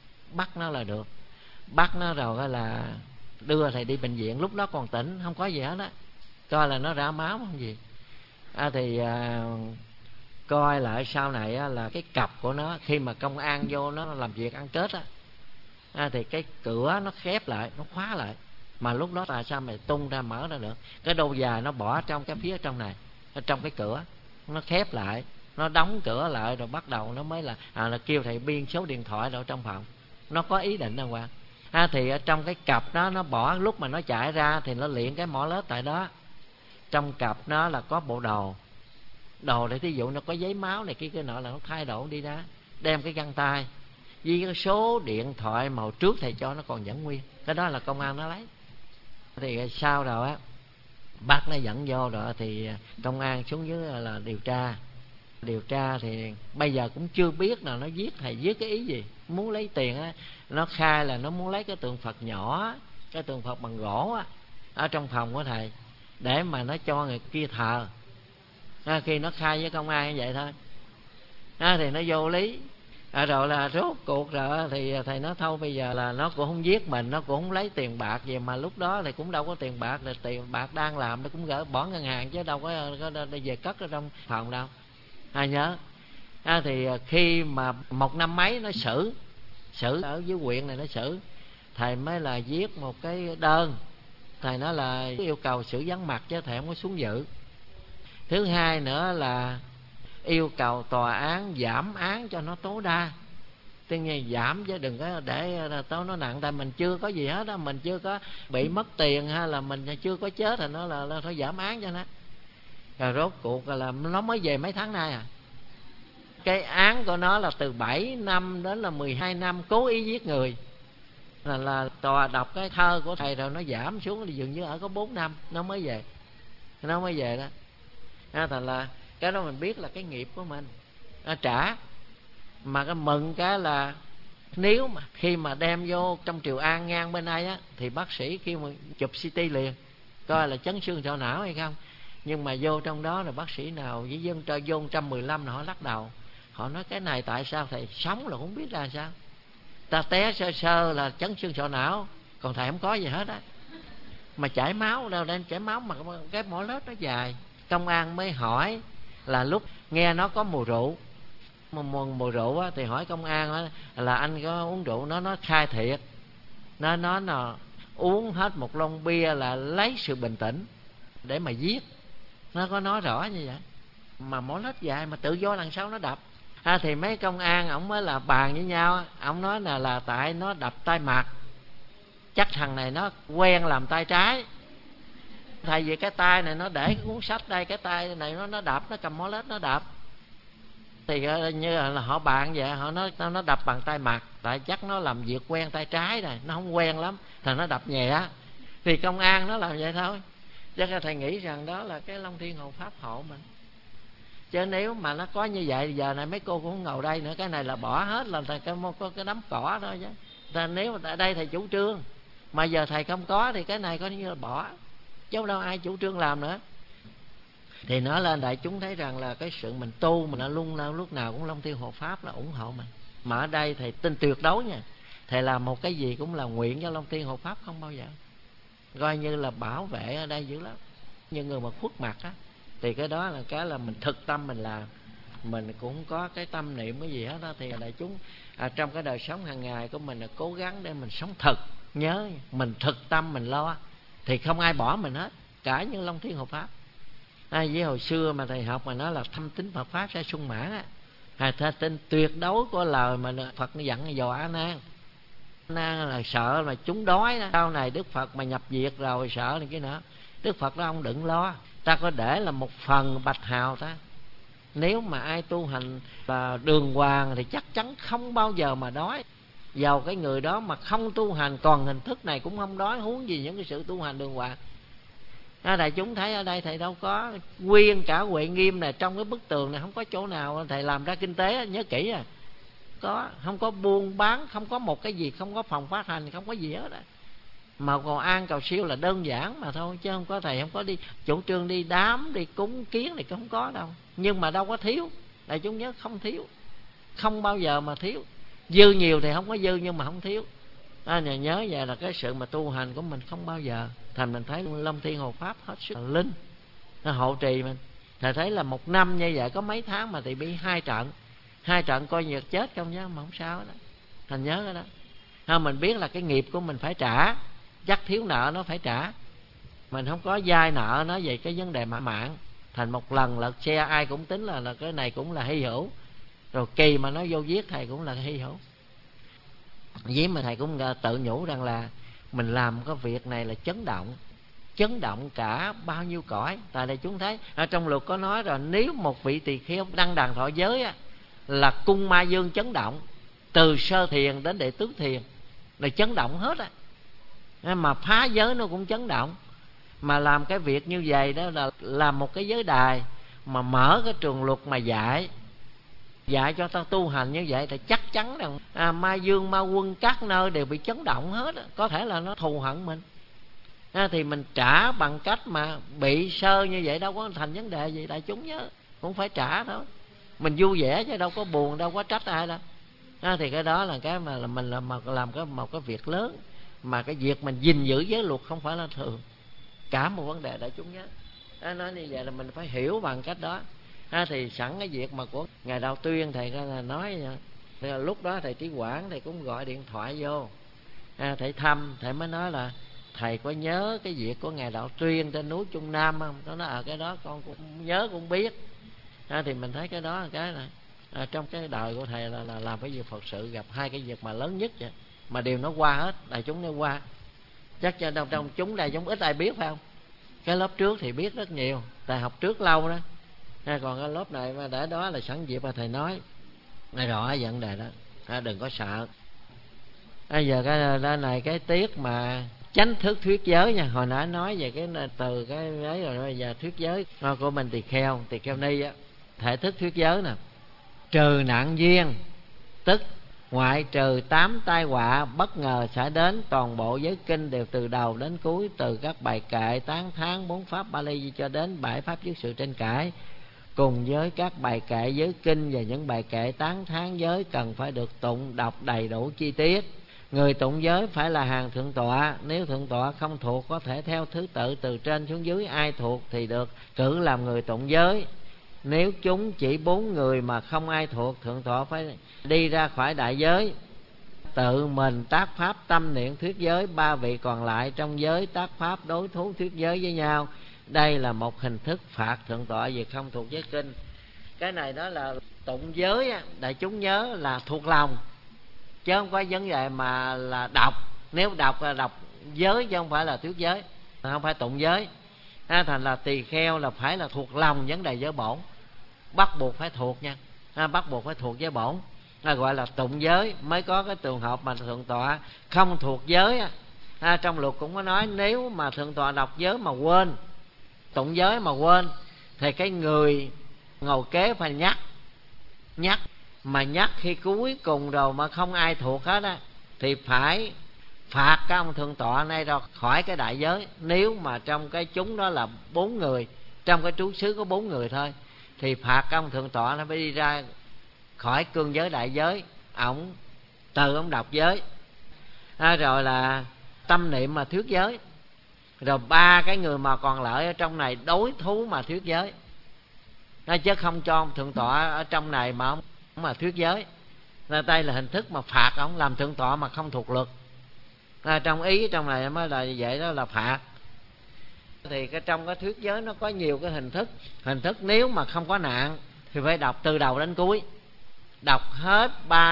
nó rồi là đưa thầy đi bệnh viện. Lúc đó còn tỉnh, không có gì hết á, coi là nó ra máu không gì. Thì coi lại sau này á, là cái cặp của nó khi mà công an vô nó làm việc ăn Tết á, thì cái cửa nó khép lại, nó khóa lại. Mà lúc đó tại sao mày tung ra mở ra được? Cái đôi giày nó bỏ trong cái phía trong này, trong cái cửa nó khép lại, nó đóng cửa lại, rồi bắt đầu nó mới là kêu thầy biên số điện thoại ở trong phòng. Nó có ý định đàng hoàng. Thì ở trong cái cặp đó nó bỏ, lúc mà nó chạy ra thì nó luyện cái mỏ lết tại đó. Trong cặp nó là có bộ đồ để thí dụ nó có giấy máu này kia cái nọ là nó thay đổi đi đó. Đem cái găng tay với cái số điện thoại màu trước thầy cho nó còn vẫn nguyên. Cái đó là công an nó lấy. Thì sau rồi á, bắt nó dẫn vô rồi thì công an xuống dưới là điều tra thì bây giờ cũng chưa biết là nó viết thầy viết cái ý gì. Muốn lấy tiền á, nó khai là nó muốn lấy cái tượng Phật nhỏ, cái tượng Phật bằng gỗ á. ở trong phòng của thầy để mà nó cho người kia thờ. Khi nó khai với công an như vậy thôi thì nó vô lý. Rồi là rốt cuộc rồi thì thầy nói thôi bây giờ là nó cũng không giết mình, nó cũng không lấy tiền bạc gì, mà lúc đó thì cũng đâu có tiền bạc, là tiền bạc đang làm nó cũng gỡ bỏ ngân hàng chứ đâu có về cất ở trong phòng đâu. Nhớ thì khi mà 1 năm mấy nó xử ở dưới huyện này, nó xử thầy mới là viết một cái đơn. Thầy nói là yêu cầu xử vắng mặt chứ thầy không có xuống dự. Thứ hai nữa là yêu cầu tòa án giảm án cho nó tối đa. Tuy nhiên giảm chứ đừng có để tao nó nặng, tại mình chưa có gì hết á, mình chưa có bị mất tiền hay là mình chưa có chết thì nó là phải giảm án cho nó. Rồi rốt cuộc là nó mới về mấy tháng nay cái án của nó là từ 7 năm đến là 12 năm cố ý giết người. Là tòa đọc cái thơ của thầy rồi nó giảm xuống thì dường như ở có 4 năm nó mới về đó. Thành là cái đó mình biết là cái nghiệp của mình trả. Mà cái mừng cái là nếu mà khi mà đem vô trong Triều An ngang bên đây á, thì bác sĩ khi mà chụp CT liền coi là chấn xương sọ não hay không. Nhưng mà vô trong đó là bác sĩ nào với dân cho vô 115 là họ lắc đầu. Họ nói cái này tại sao thầy sống là không biết ra sao. Ta té sơ là chấn xương sọ não, còn thầy không có gì hết á. Mà chảy máu đâu, đang chảy máu mà cái mỏ lết nó dài. Công an mới hỏi là lúc nghe nó có mùi rượu, mùi rượu á, thì hỏi công an á, là anh có uống rượu. Nó khai thiệt, nó uống hết một lon bia là lấy sự bình tĩnh để mà giết. Nó có nói rõ như vậy. Mà mỏ lết dài mà tự do lần sau nó đập. Thì mấy công an ổng mới là bàn với nhau. Ổng nói là tại nó đập tay mặt, chắc thằng này nó quen làm tay trái. Thay vì cái tay này nó để cái cuốn sách đây, cái tay này nó đập, nó cầm mỏ lết nó đập. Thì như là họ bàn vậy, họ nói nó đập bằng tay mặt, tại chắc nó làm việc quen tay trái này, nó không quen lắm, thì nó đập nhẹ. Thì công an nó làm vậy thôi. Chắc là thầy nghĩ rằng đó là cái Long Thiên Hộ Pháp hộ mình. Chứ nếu mà nó có như vậy, giờ này mấy cô cũng không ngồi đây nữa. Cái này là bỏ hết, là có cái đám cỏ thôi chứ. Nếu tại đây thầy chủ trương, mà giờ thầy không có thì cái này coi như là bỏ, chứ đâu ai chủ trương làm nữa. Thì nói lên đại chúng thấy rằng là cái sự mình tu mình luôn lúc nào cũng Long Thiên Hộ Pháp là ủng hộ mình. Mà ở đây thầy tin tuyệt đối nha, thầy làm một cái gì cũng là nguyện cho Long Thiên Hộ Pháp không bao giờ. Coi như là bảo vệ ở đây dữ lắm. Như người mà khuất mặt á, thì cái đó là cái là mình thực tâm mình làm. Mình cũng có cái tâm niệm cái gì hết đó. Thì đại chúng trong cái đời sống hàng ngày của mình là cố gắng để mình sống thực. Nhớ mình thực tâm mình lo thì không ai bỏ mình hết, cả như Long Thiên Hộ Pháp. Với hồi xưa mà thầy học mà nói là thâm tín Phật Pháp sẽ sung mãn á, thầy tin tuyệt đối của lời mà Phật dặn dò A Nan. Nan là sợ là chúng đói đó. Sau này Đức Phật mà nhập diệt rồi sợ này kia nữa, Đức Phật đó ông đừng lo, ta có để là một phần bạch hào ta. Nếu mà ai tu hành là đường hoàng thì chắc chắn không bao giờ mà đói. Dầu cái người đó mà không tu hành còn hình thức này cũng không đói, huống gì những cái sự tu hành đường hoàng. Đại chúng thấy ở đây thầy đâu có nguyên cả Huệ Nghiêm này, trong cái bức tường này không có chỗ nào thầy làm ra kinh tế, nhớ kỹ có, không có buôn bán, không có một cái gì, không có phòng phát hành, không có gì hết mà cầu an cầu siêu là đơn giản mà thôi, chứ không có thầy không có đi chủ trương đi đám đi cúng kiến này không có đâu. Nhưng mà đâu có thiếu, đại chúng nhớ không thiếu, không bao giờ mà thiếu. Dư nhiều thì không có dư nhưng mà không thiếu. Nhớ vậy là cái sự mà tu hành của mình không bao giờ. Thành mình thấy Long Thiên Hộ Pháp hết sức linh, nó hộ trì mình. Thầy thấy là một năm như vậy có mấy tháng mà thì bị 2 trận coi như chết không nhớ mà không sao đó. Thành nhớ cái đó. Mình biết là cái nghiệp của mình phải trả, chắc thiếu nợ nó phải trả. Mình không có vay nợ nó về cái vấn đề mạng. Thành một lần lật xe ai cũng tính là cái này cũng là hy hữu. Rồi kỳ mà nó vô giết thầy cũng là hy hữu. Với mà thầy cũng tự nhủ rằng là mình làm cái việc này là chấn động cả bao nhiêu cõi. Tại đây chúng thấy ở trong luật có nói rồi, nếu một vị tỳ kheo đăng đàn thọ giới á, là cung ma dương chấn động, từ sơ thiền đến đệ tứ thiền là chấn động hết mà phá giới nó cũng chấn động. Mà làm cái việc như vậy đó là làm một cái giới đài mà mở cái trường luật mà dạy cho ta tu hành như vậy thì chắc chắn rằng ma dương ma quân các nơi đều bị chấn động hết. Có thể là nó thù hận mình, Thì mình trả bằng cách mà bị sơ như vậy đâu có thành vấn đề gì, đại chúng nhớ cũng phải trả thôi. Mình vui vẻ chứ đâu có buồn, đâu có trách ai đâu. Thì cái đó là cái mà mình làm một cái việc lớn, mà cái việc mình gìn giữ giới luật không phải là thường. Cả một vấn đề đại chúng nhớ. Nói như vậy là mình phải hiểu bằng cách đó. Thì sẵn cái việc mà của ngài Đạo Tuyên, thầy là nói thì lúc đó thầy Trí Quảng thầy cũng gọi điện thoại vô, thầy thăm, thầy mới nói là thầy có nhớ cái việc của ngài Đạo Tuyên trên núi Trung Nam không? Nó nói cái đó con cũng nhớ, cũng biết. Thì mình thấy cái đó là cái là trong cái đời của thầy là làm cái việc Phật sự gặp hai cái việc mà lớn nhất vậy, mà đều nó qua hết, đại chúng nó qua. Chắc cho trong chúng đây chúng ít ai biết phải không? Cái lớp trước thì biết rất nhiều, tại học trước lâu đó. Còn cái lớp này mà để đó là sẵn dịp mà thầy nói rõ vấn đề đó, đừng có sợ. Giờ cái này cái tiết mà chánh thức thuyết giới nha, hồi nãy nói về cái từ cái ấy rồi, bây giờ thuyết giới của mình tỳ kheo ni á, thể thức thuyết giới nè. Trừ nạn duyên, tức ngoại trừ 8 tai họa bất ngờ xảy đến, toàn bộ giới kinh đều từ đầu đến cuối, từ các bài kệ tán thán 4 pháp Bali cho đến 7 pháp dứt sự tranh cãi, cùng với các bài kệ giới kinh và những bài kệ tán thán giới cần phải được tụng đọc đầy đủ chi tiết. Người tụng giới phải là hàng thượng tọa, nếu thượng tọa không thuộc có thể theo thứ tự từ trên xuống dưới, ai thuộc thì được cử làm người tụng giới. Nếu chúng chỉ 4 người mà không ai thuộc, thượng tọa phải đi ra khỏi đại giới, tự mình tác pháp tâm niệm thuyết giới, 3 vị còn lại trong giới tác pháp đối thú thuyết giới với nhau. Đây là một hình thức phạt thượng tọa vì không thuộc giới kinh. Cái này đó là tụng giới, đại chúng nhớ là thuộc lòng, chứ không có vấn đề mà là đọc. Nếu đọc là đọc giới chứ không phải là thuyết giới, không phải tụng giới. Thành là tỳ kheo là phải là thuộc lòng vấn đề giới bổn, bắt buộc phải thuộc nha, bắt buộc phải thuộc giới bổn, gọi là tụng giới. Mới có cái trường hợp mà thượng tọa không thuộc giới. Trong luật cũng có nói, nếu mà thượng tọa đọc giới mà quên, tụng giới mà quên, thì cái người ngồi kế phải nhắc, mà nhắc khi cuối cùng rồi mà không ai thuộc hết á, thì phải phạt các ông thượng tọa này ra khỏi cái đại giới. Nếu mà trong cái chúng đó là 4 người, trong cái trú xứ có 4 người thôi, thì phạt các ông thượng tọa nó phải đi ra khỏi cương giới đại giới, ổng từ ổng đọc giới. Rồi là tâm niệm mà thuyết giới. Rồi 3 cái người mà còn lại ở trong này đối thú mà thuyết giới, chứ không cho thượng tọa ở trong này mà ông mà thuyết giới. Đây là hình thức mà phạt ông làm thượng tọa mà không thuộc luật. Trong ý trong này mới là vậy, đó là phạt. Thì trong cái thuyết giới nó có nhiều cái hình thức. Hình thức nếu mà không có nạn thì phải đọc từ đầu đến cuối, đọc hết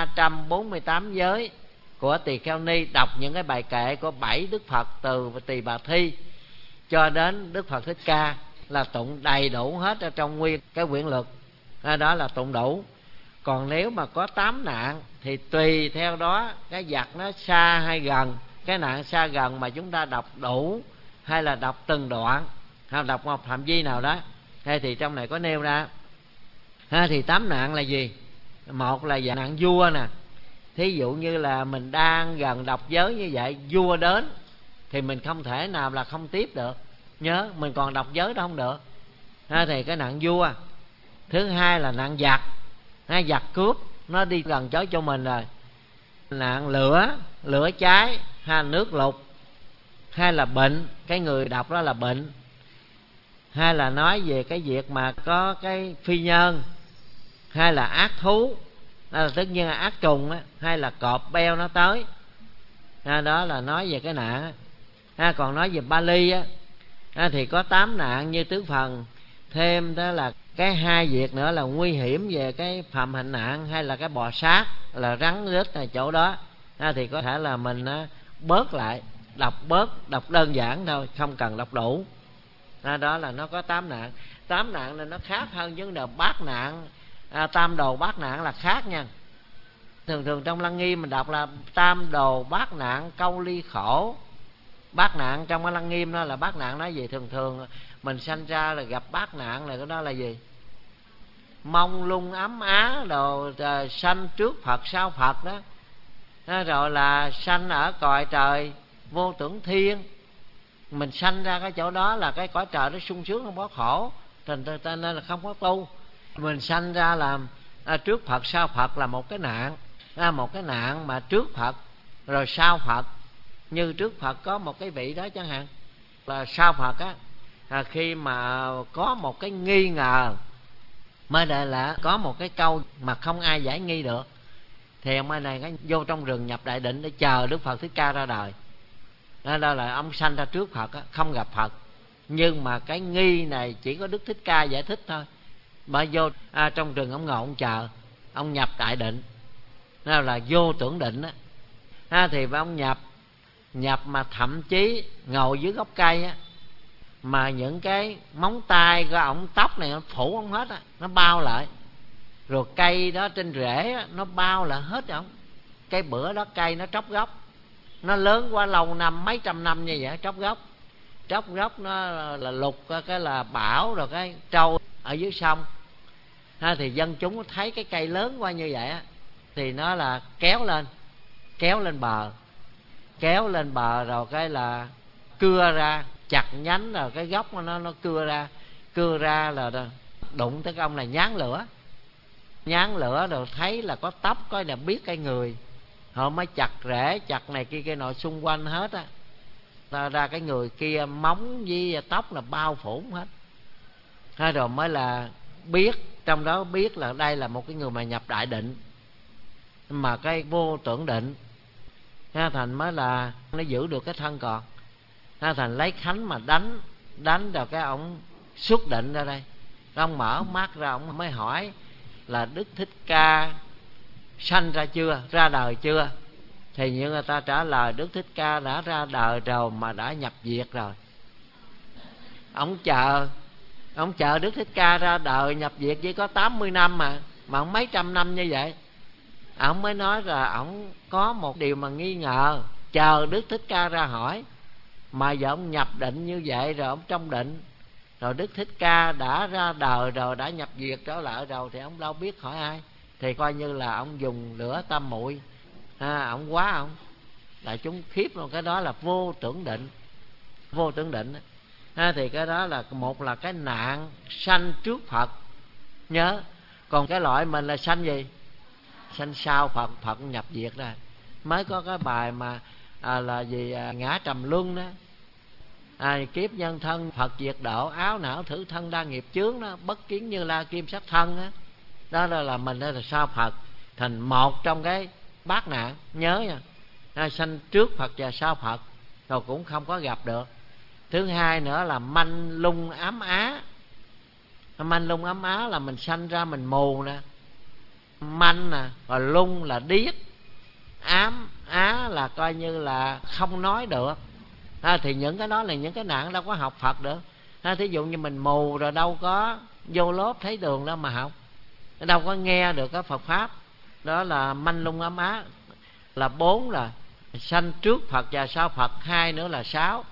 348 giới của Tỳ Kheo Ni, đọc những cái bài kệ của 7 Đức Phật từ Tỳ Bà Thi cho đến Đức Phật Thích Ca, là tụng đầy đủ hết ở trong nguyên cái quyển luật. Đó là tụng đủ. Còn nếu mà có 8 nạn thì tùy theo đó cái giặc nó xa hay gần. Cái nạn xa gần mà chúng ta đọc đủ, hay là đọc từng đoạn, hay đọc một phạm vi nào đó, hay thì trong này có nêu ra. Thì 8 nạn là gì? Một là nạn vua nè. Thí dụ như là mình đang gần đọc giới như vậy, vua đến thì mình không thể nào là không tiếp được. Nhớ mình còn đọc giới đó không được. Thì cái nạn vua. Thứ hai là nạn giặc, giặc cướp nó đi gần tới cho mình rồi. Nạn lửa cháy, hay nước lụt, hay là bệnh, cái người đọc đó là bệnh, hay là nói về cái việc mà có cái phi nhân, hay là ác thú, đó là tất nhiên là ác trùng á, hay là cọp beo nó tới. Đó là nói về cái nạn. Còn nói về Bali á, thì có 8 nạn như tứ phần. Thêm đó là cái 2 việc nữa là nguy hiểm về cái phạm hạnh nạn, hay là cái bò sát, là rắn rết ở chỗ đó. Thì có thể là mình bớt lại, đọc đơn giản thôi, không cần đọc đủ. Đó là nó có 8 nạn. 8 nạn là nó khác hơn vấn đề bát nạn, tam đồ bát nạn là khác nha. Thường trong Lăng Nghiêm mình đọc là tam đồ bát nạn câu ly khổ. Bát nạn trong cái Lăng Nghiêm đó là bát nạn nói gì? Thường mình sanh ra là gặp bát nạn là cái đó là gì? Mông lung ấm á đồ, sanh trước Phật sau Phật đó. Rồi là sanh ở cõi trời vô tưởng thiên, Mình sanh ra cái chỗ đó là cái cõi trời nó sung sướng không có khổ, thành nên là không có tu. Mình sanh ra làm trước Phật sau Phật là một cái nạn, một cái nạn mà trước Phật rồi sau Phật. Như trước Phật có một cái vị đó chẳng hạn, là sau Phật á, khi mà có một cái nghi ngờ, mới đây là có một cái câu mà không ai giải nghi được, thì ông này cái vô trong rừng nhập đại định để chờ Đức Phật Thích Ca ra đời. Đó là ông sanh ra trước Phật á, không gặp Phật, nhưng mà cái nghi này chỉ có Đức Thích Ca giải thích thôi. Mà vô trong rừng ông ngồi ông chờ, ông nhập đại định, đó là vô tưởng định á. Thì ông nhập mà thậm chí ngồi dưới gốc cây á, mà những cái móng tay của ổng, tóc này nó phủ ổng hết á, nó bao lại, rồi cây đó trên rễ á, nó bao lại hết ổng. Cái bữa đó cây nó tróc gốc, nó lớn quá lâu năm, mấy trăm năm như vậy, tróc gốc nó là lục cái là bão, rồi cái trâu ở dưới sông. Thì dân chúng thấy cái cây lớn qua như vậy á, thì nó là kéo lên bờ rồi cái là cưa ra, chặt nhánh, rồi cái gốc nó cưa ra là đụng tới cái ông này nhán lửa rồi thấy là có tóc, coi là biết cái người, họ mới chặt rễ, chặt này kia nọ xung quanh hết á, ra cái người kia móng với tóc là bao phủ hết. Rồi mới là biết, trong đó biết là đây là một cái người mà nhập đại định, mà cái vô tưởng định. Thành mới là nó giữ được cái thân còn. Thành lấy khánh mà đánh rồi cái ông xuất định ra đây. Ông mở mắt ra, ông mới hỏi là Đức Thích Ca sanh ra chưa, ra đời chưa? Thì như người ta trả lời Đức Thích Ca đã ra đời rồi, mà đã nhập diệt rồi. Ông chờ Đức Thích Ca ra đời nhập diệt chỉ có 80 năm mà ông mấy trăm năm như vậy. Ông mới nói là ông có một điều mà nghi ngờ, chờ Đức Thích Ca ra hỏi. Mà giờ ông nhập định như vậy rồi, ông trong định rồi, Đức Thích Ca đã ra đời rồi, đã nhập diệt trở lại rồi, thì ông đâu biết hỏi ai. Thì coi như là ông dùng lửa tam muội, ông quá ông đại chúng khiếp luôn. Cái đó là vô tưởng định. Thì cái đó là một là cái nạn sanh trước Phật, nhớ. Còn cái loại mình là sanh gì? Sanh sau Phật, Phật nhập diệt rồi. Mới có cái bài mà là gì, ngã trầm luân đó, kiếp nhân thân Phật diệt độ, áo não thử thân đa nghiệp chướng đó, bất kiến như la kim sát thân đó. Đó là mình đó là sau Phật, thành một trong cái bát nạn, nhớ nha. Sanh trước Phật và sau Phật rồi cũng không có gặp được. Thứ hai nữa là manh lung ám á. Manh lung ám á là mình sanh ra mình mù nè, manh nè, rồi lung là điếc, ám á là coi như là không nói được. Thì những cái đó là những cái nạn đâu có học Phật được. Thí dụ như mình mù rồi đâu có vô lớp thấy đường đâu mà học, đâu có nghe được cái Phật pháp. Đó là manh lung ám á. Là 4 là sanh trước Phật và sau Phật, 2 nữa là 6.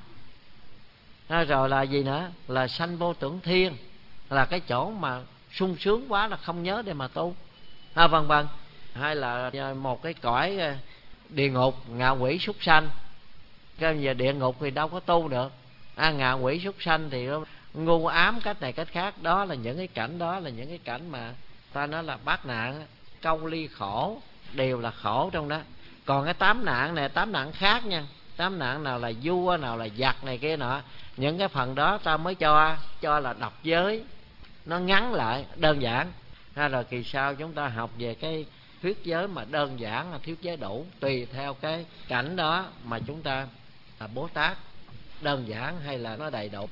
Rồi là gì nữa? Là sanh vô tưởng thiên, là cái chỗ mà sung sướng quá là không nhớ để mà tu, vân vân. Hay là một cái cõi địa ngục, ngạ quỷ súc sanh. Cái giờ địa ngục thì đâu có tu được, ngạ quỷ súc sanh thì nó ngu ám cách này cách khác. Đó là những cái cảnh, đó là những cái cảnh mà ta nói là bát nạn, câu ly khổ, đều là khổ trong đó. Còn cái 8 nạn này, 8 nạn khác nha. 8 nạn nào là vua, nào là giặc này kia nọ, những cái phần đó ta mới cho là đọc giới, nó ngắn lại, đơn giản. Rồi kỳ sau chúng ta học về cái thuyết giới mà đơn giản, là thuyết giới đủ, tùy theo cái cảnh đó mà chúng ta Bố Tát đơn giản hay là nó đầy đủ.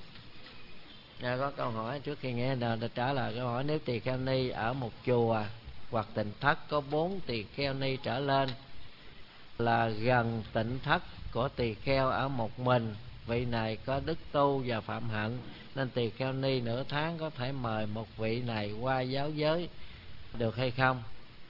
Có câu hỏi trước khi nghe trả lời câu hỏi: nếu tỳ kheo ni ở một chùa hoặc tịnh thất có 4 tỳ kheo ni trở lên, là gần tịnh thất của tỳ kheo ở một mình, vị này có đức tu và phạm hạnh, nên tỳ kheo ni nửa tháng có thể mời một vị này qua giáo giới được hay không?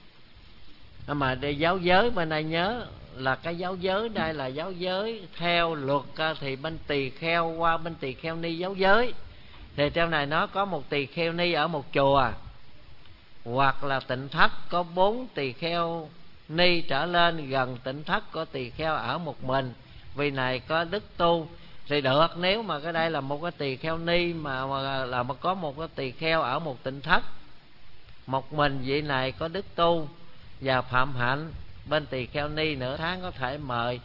Mà để giáo giới bên đây nhớ là cái giáo giới đây là giáo giới theo luật, thì bên tỳ kheo qua bên tỳ kheo ni giáo giới. Thì trong này nó có một tỳ kheo ni ở một chùa, hoặc là tịnh thất có 4 tỳ kheo ni trở lên, gần tịnh thất có tỳ kheo ở một mình, vì này có đức tu thì được. Nếu mà cái đây là một cái tỳ kheo ni mà có một cái tỳ kheo ở một tịnh thất, một mình vị này có đức tu và phạm hạnh, bên tỳ kheo ni nửa tháng có thể mời.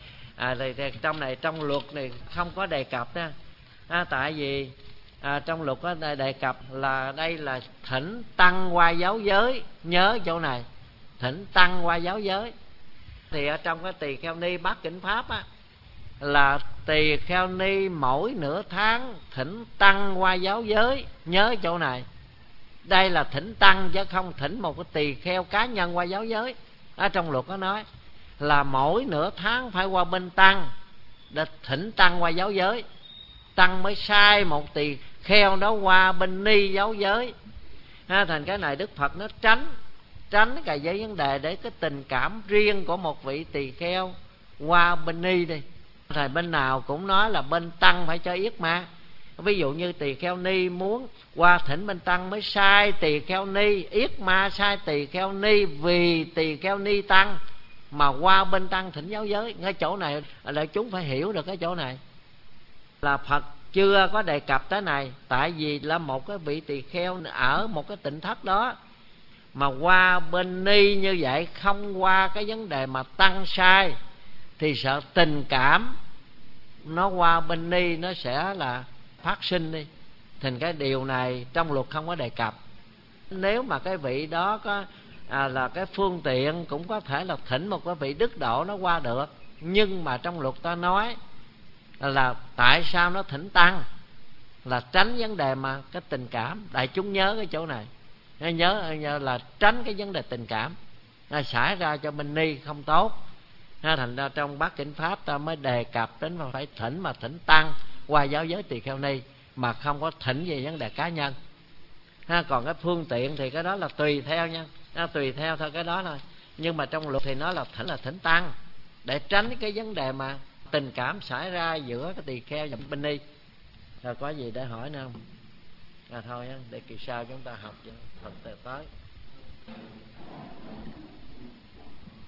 Trong luật này không có đề cập đó. Tại vì trong luật có đề cập là đây là thỉnh tăng qua giáo giới. Nhớ chỗ này, thỉnh tăng qua giáo giới. Thì ở trong cái tỳ kheo ni Bát Kinh Pháp á, là tỳ kheo ni mỗi nửa tháng thỉnh tăng qua giáo giới. Nhớ chỗ này, đây là thỉnh tăng chứ không thỉnh một cái tỳ kheo cá nhân qua giáo giới. Ở trong luật có nói là mỗi nửa tháng phải qua bên tăng để thỉnh tăng qua giáo giới. Tăng mới sai một tỳ kheo đó qua bên ni giáo giới. Thành cái này Đức Phật nó tránh cái vấn đề để cái tình cảm riêng của một vị tỳ kheo qua bên ni đi. Thầy bên nào cũng nói là bên tăng phải cho yết ma. Ví dụ như tỳ kheo ni muốn qua thỉnh bên tăng mới sai tỳ kheo ni, yết ma sai tỳ kheo ni vì tỳ kheo ni tăng mà qua bên tăng thỉnh giáo giới. Ngay chỗ này là chúng phải hiểu được cái chỗ này là Phật chưa có đề cập tới này. Tại vì là một cái vị tỳ kheo ở một cái tịnh thất đó mà qua bên ni như vậy, không qua cái vấn đề mà tăng sai, thì sợ tình cảm nó qua bên ni nó sẽ là phát sinh đi. Thành cái điều này trong luật không có đề cập. Nếu mà cái vị đó có là cái phương tiện, cũng có thể là thỉnh một cái vị đức độ nó qua được. Nhưng mà trong luật ta nói là tại sao nó thỉnh tăng, là tránh vấn đề mà cái tình cảm. Đại chúng nhớ cái chỗ này, nhớ là tránh cái vấn đề tình cảm xảy ra cho bên ni không tốt. Thành ra trong Bát Kinh Pháp ta mới đề cập đến mà phải thỉnh, mà thỉnh tăng qua giáo giới tỳ kheo ni, mà không có thỉnh về vấn đề cá nhân. Còn cái phương tiện thì cái đó là tùy theo nha, tùy theo thôi cái đó thôi. Nhưng mà trong luật thì nói là thỉnh tăng để tránh cái vấn đề mà tình cảm xảy ra giữa cái tỳ kheo và bên ni. Rồi có gì để hỏi nữa không? Thôi để kỳ sau chúng ta học cho Phật tới.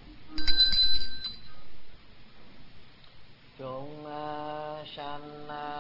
Chúng sanh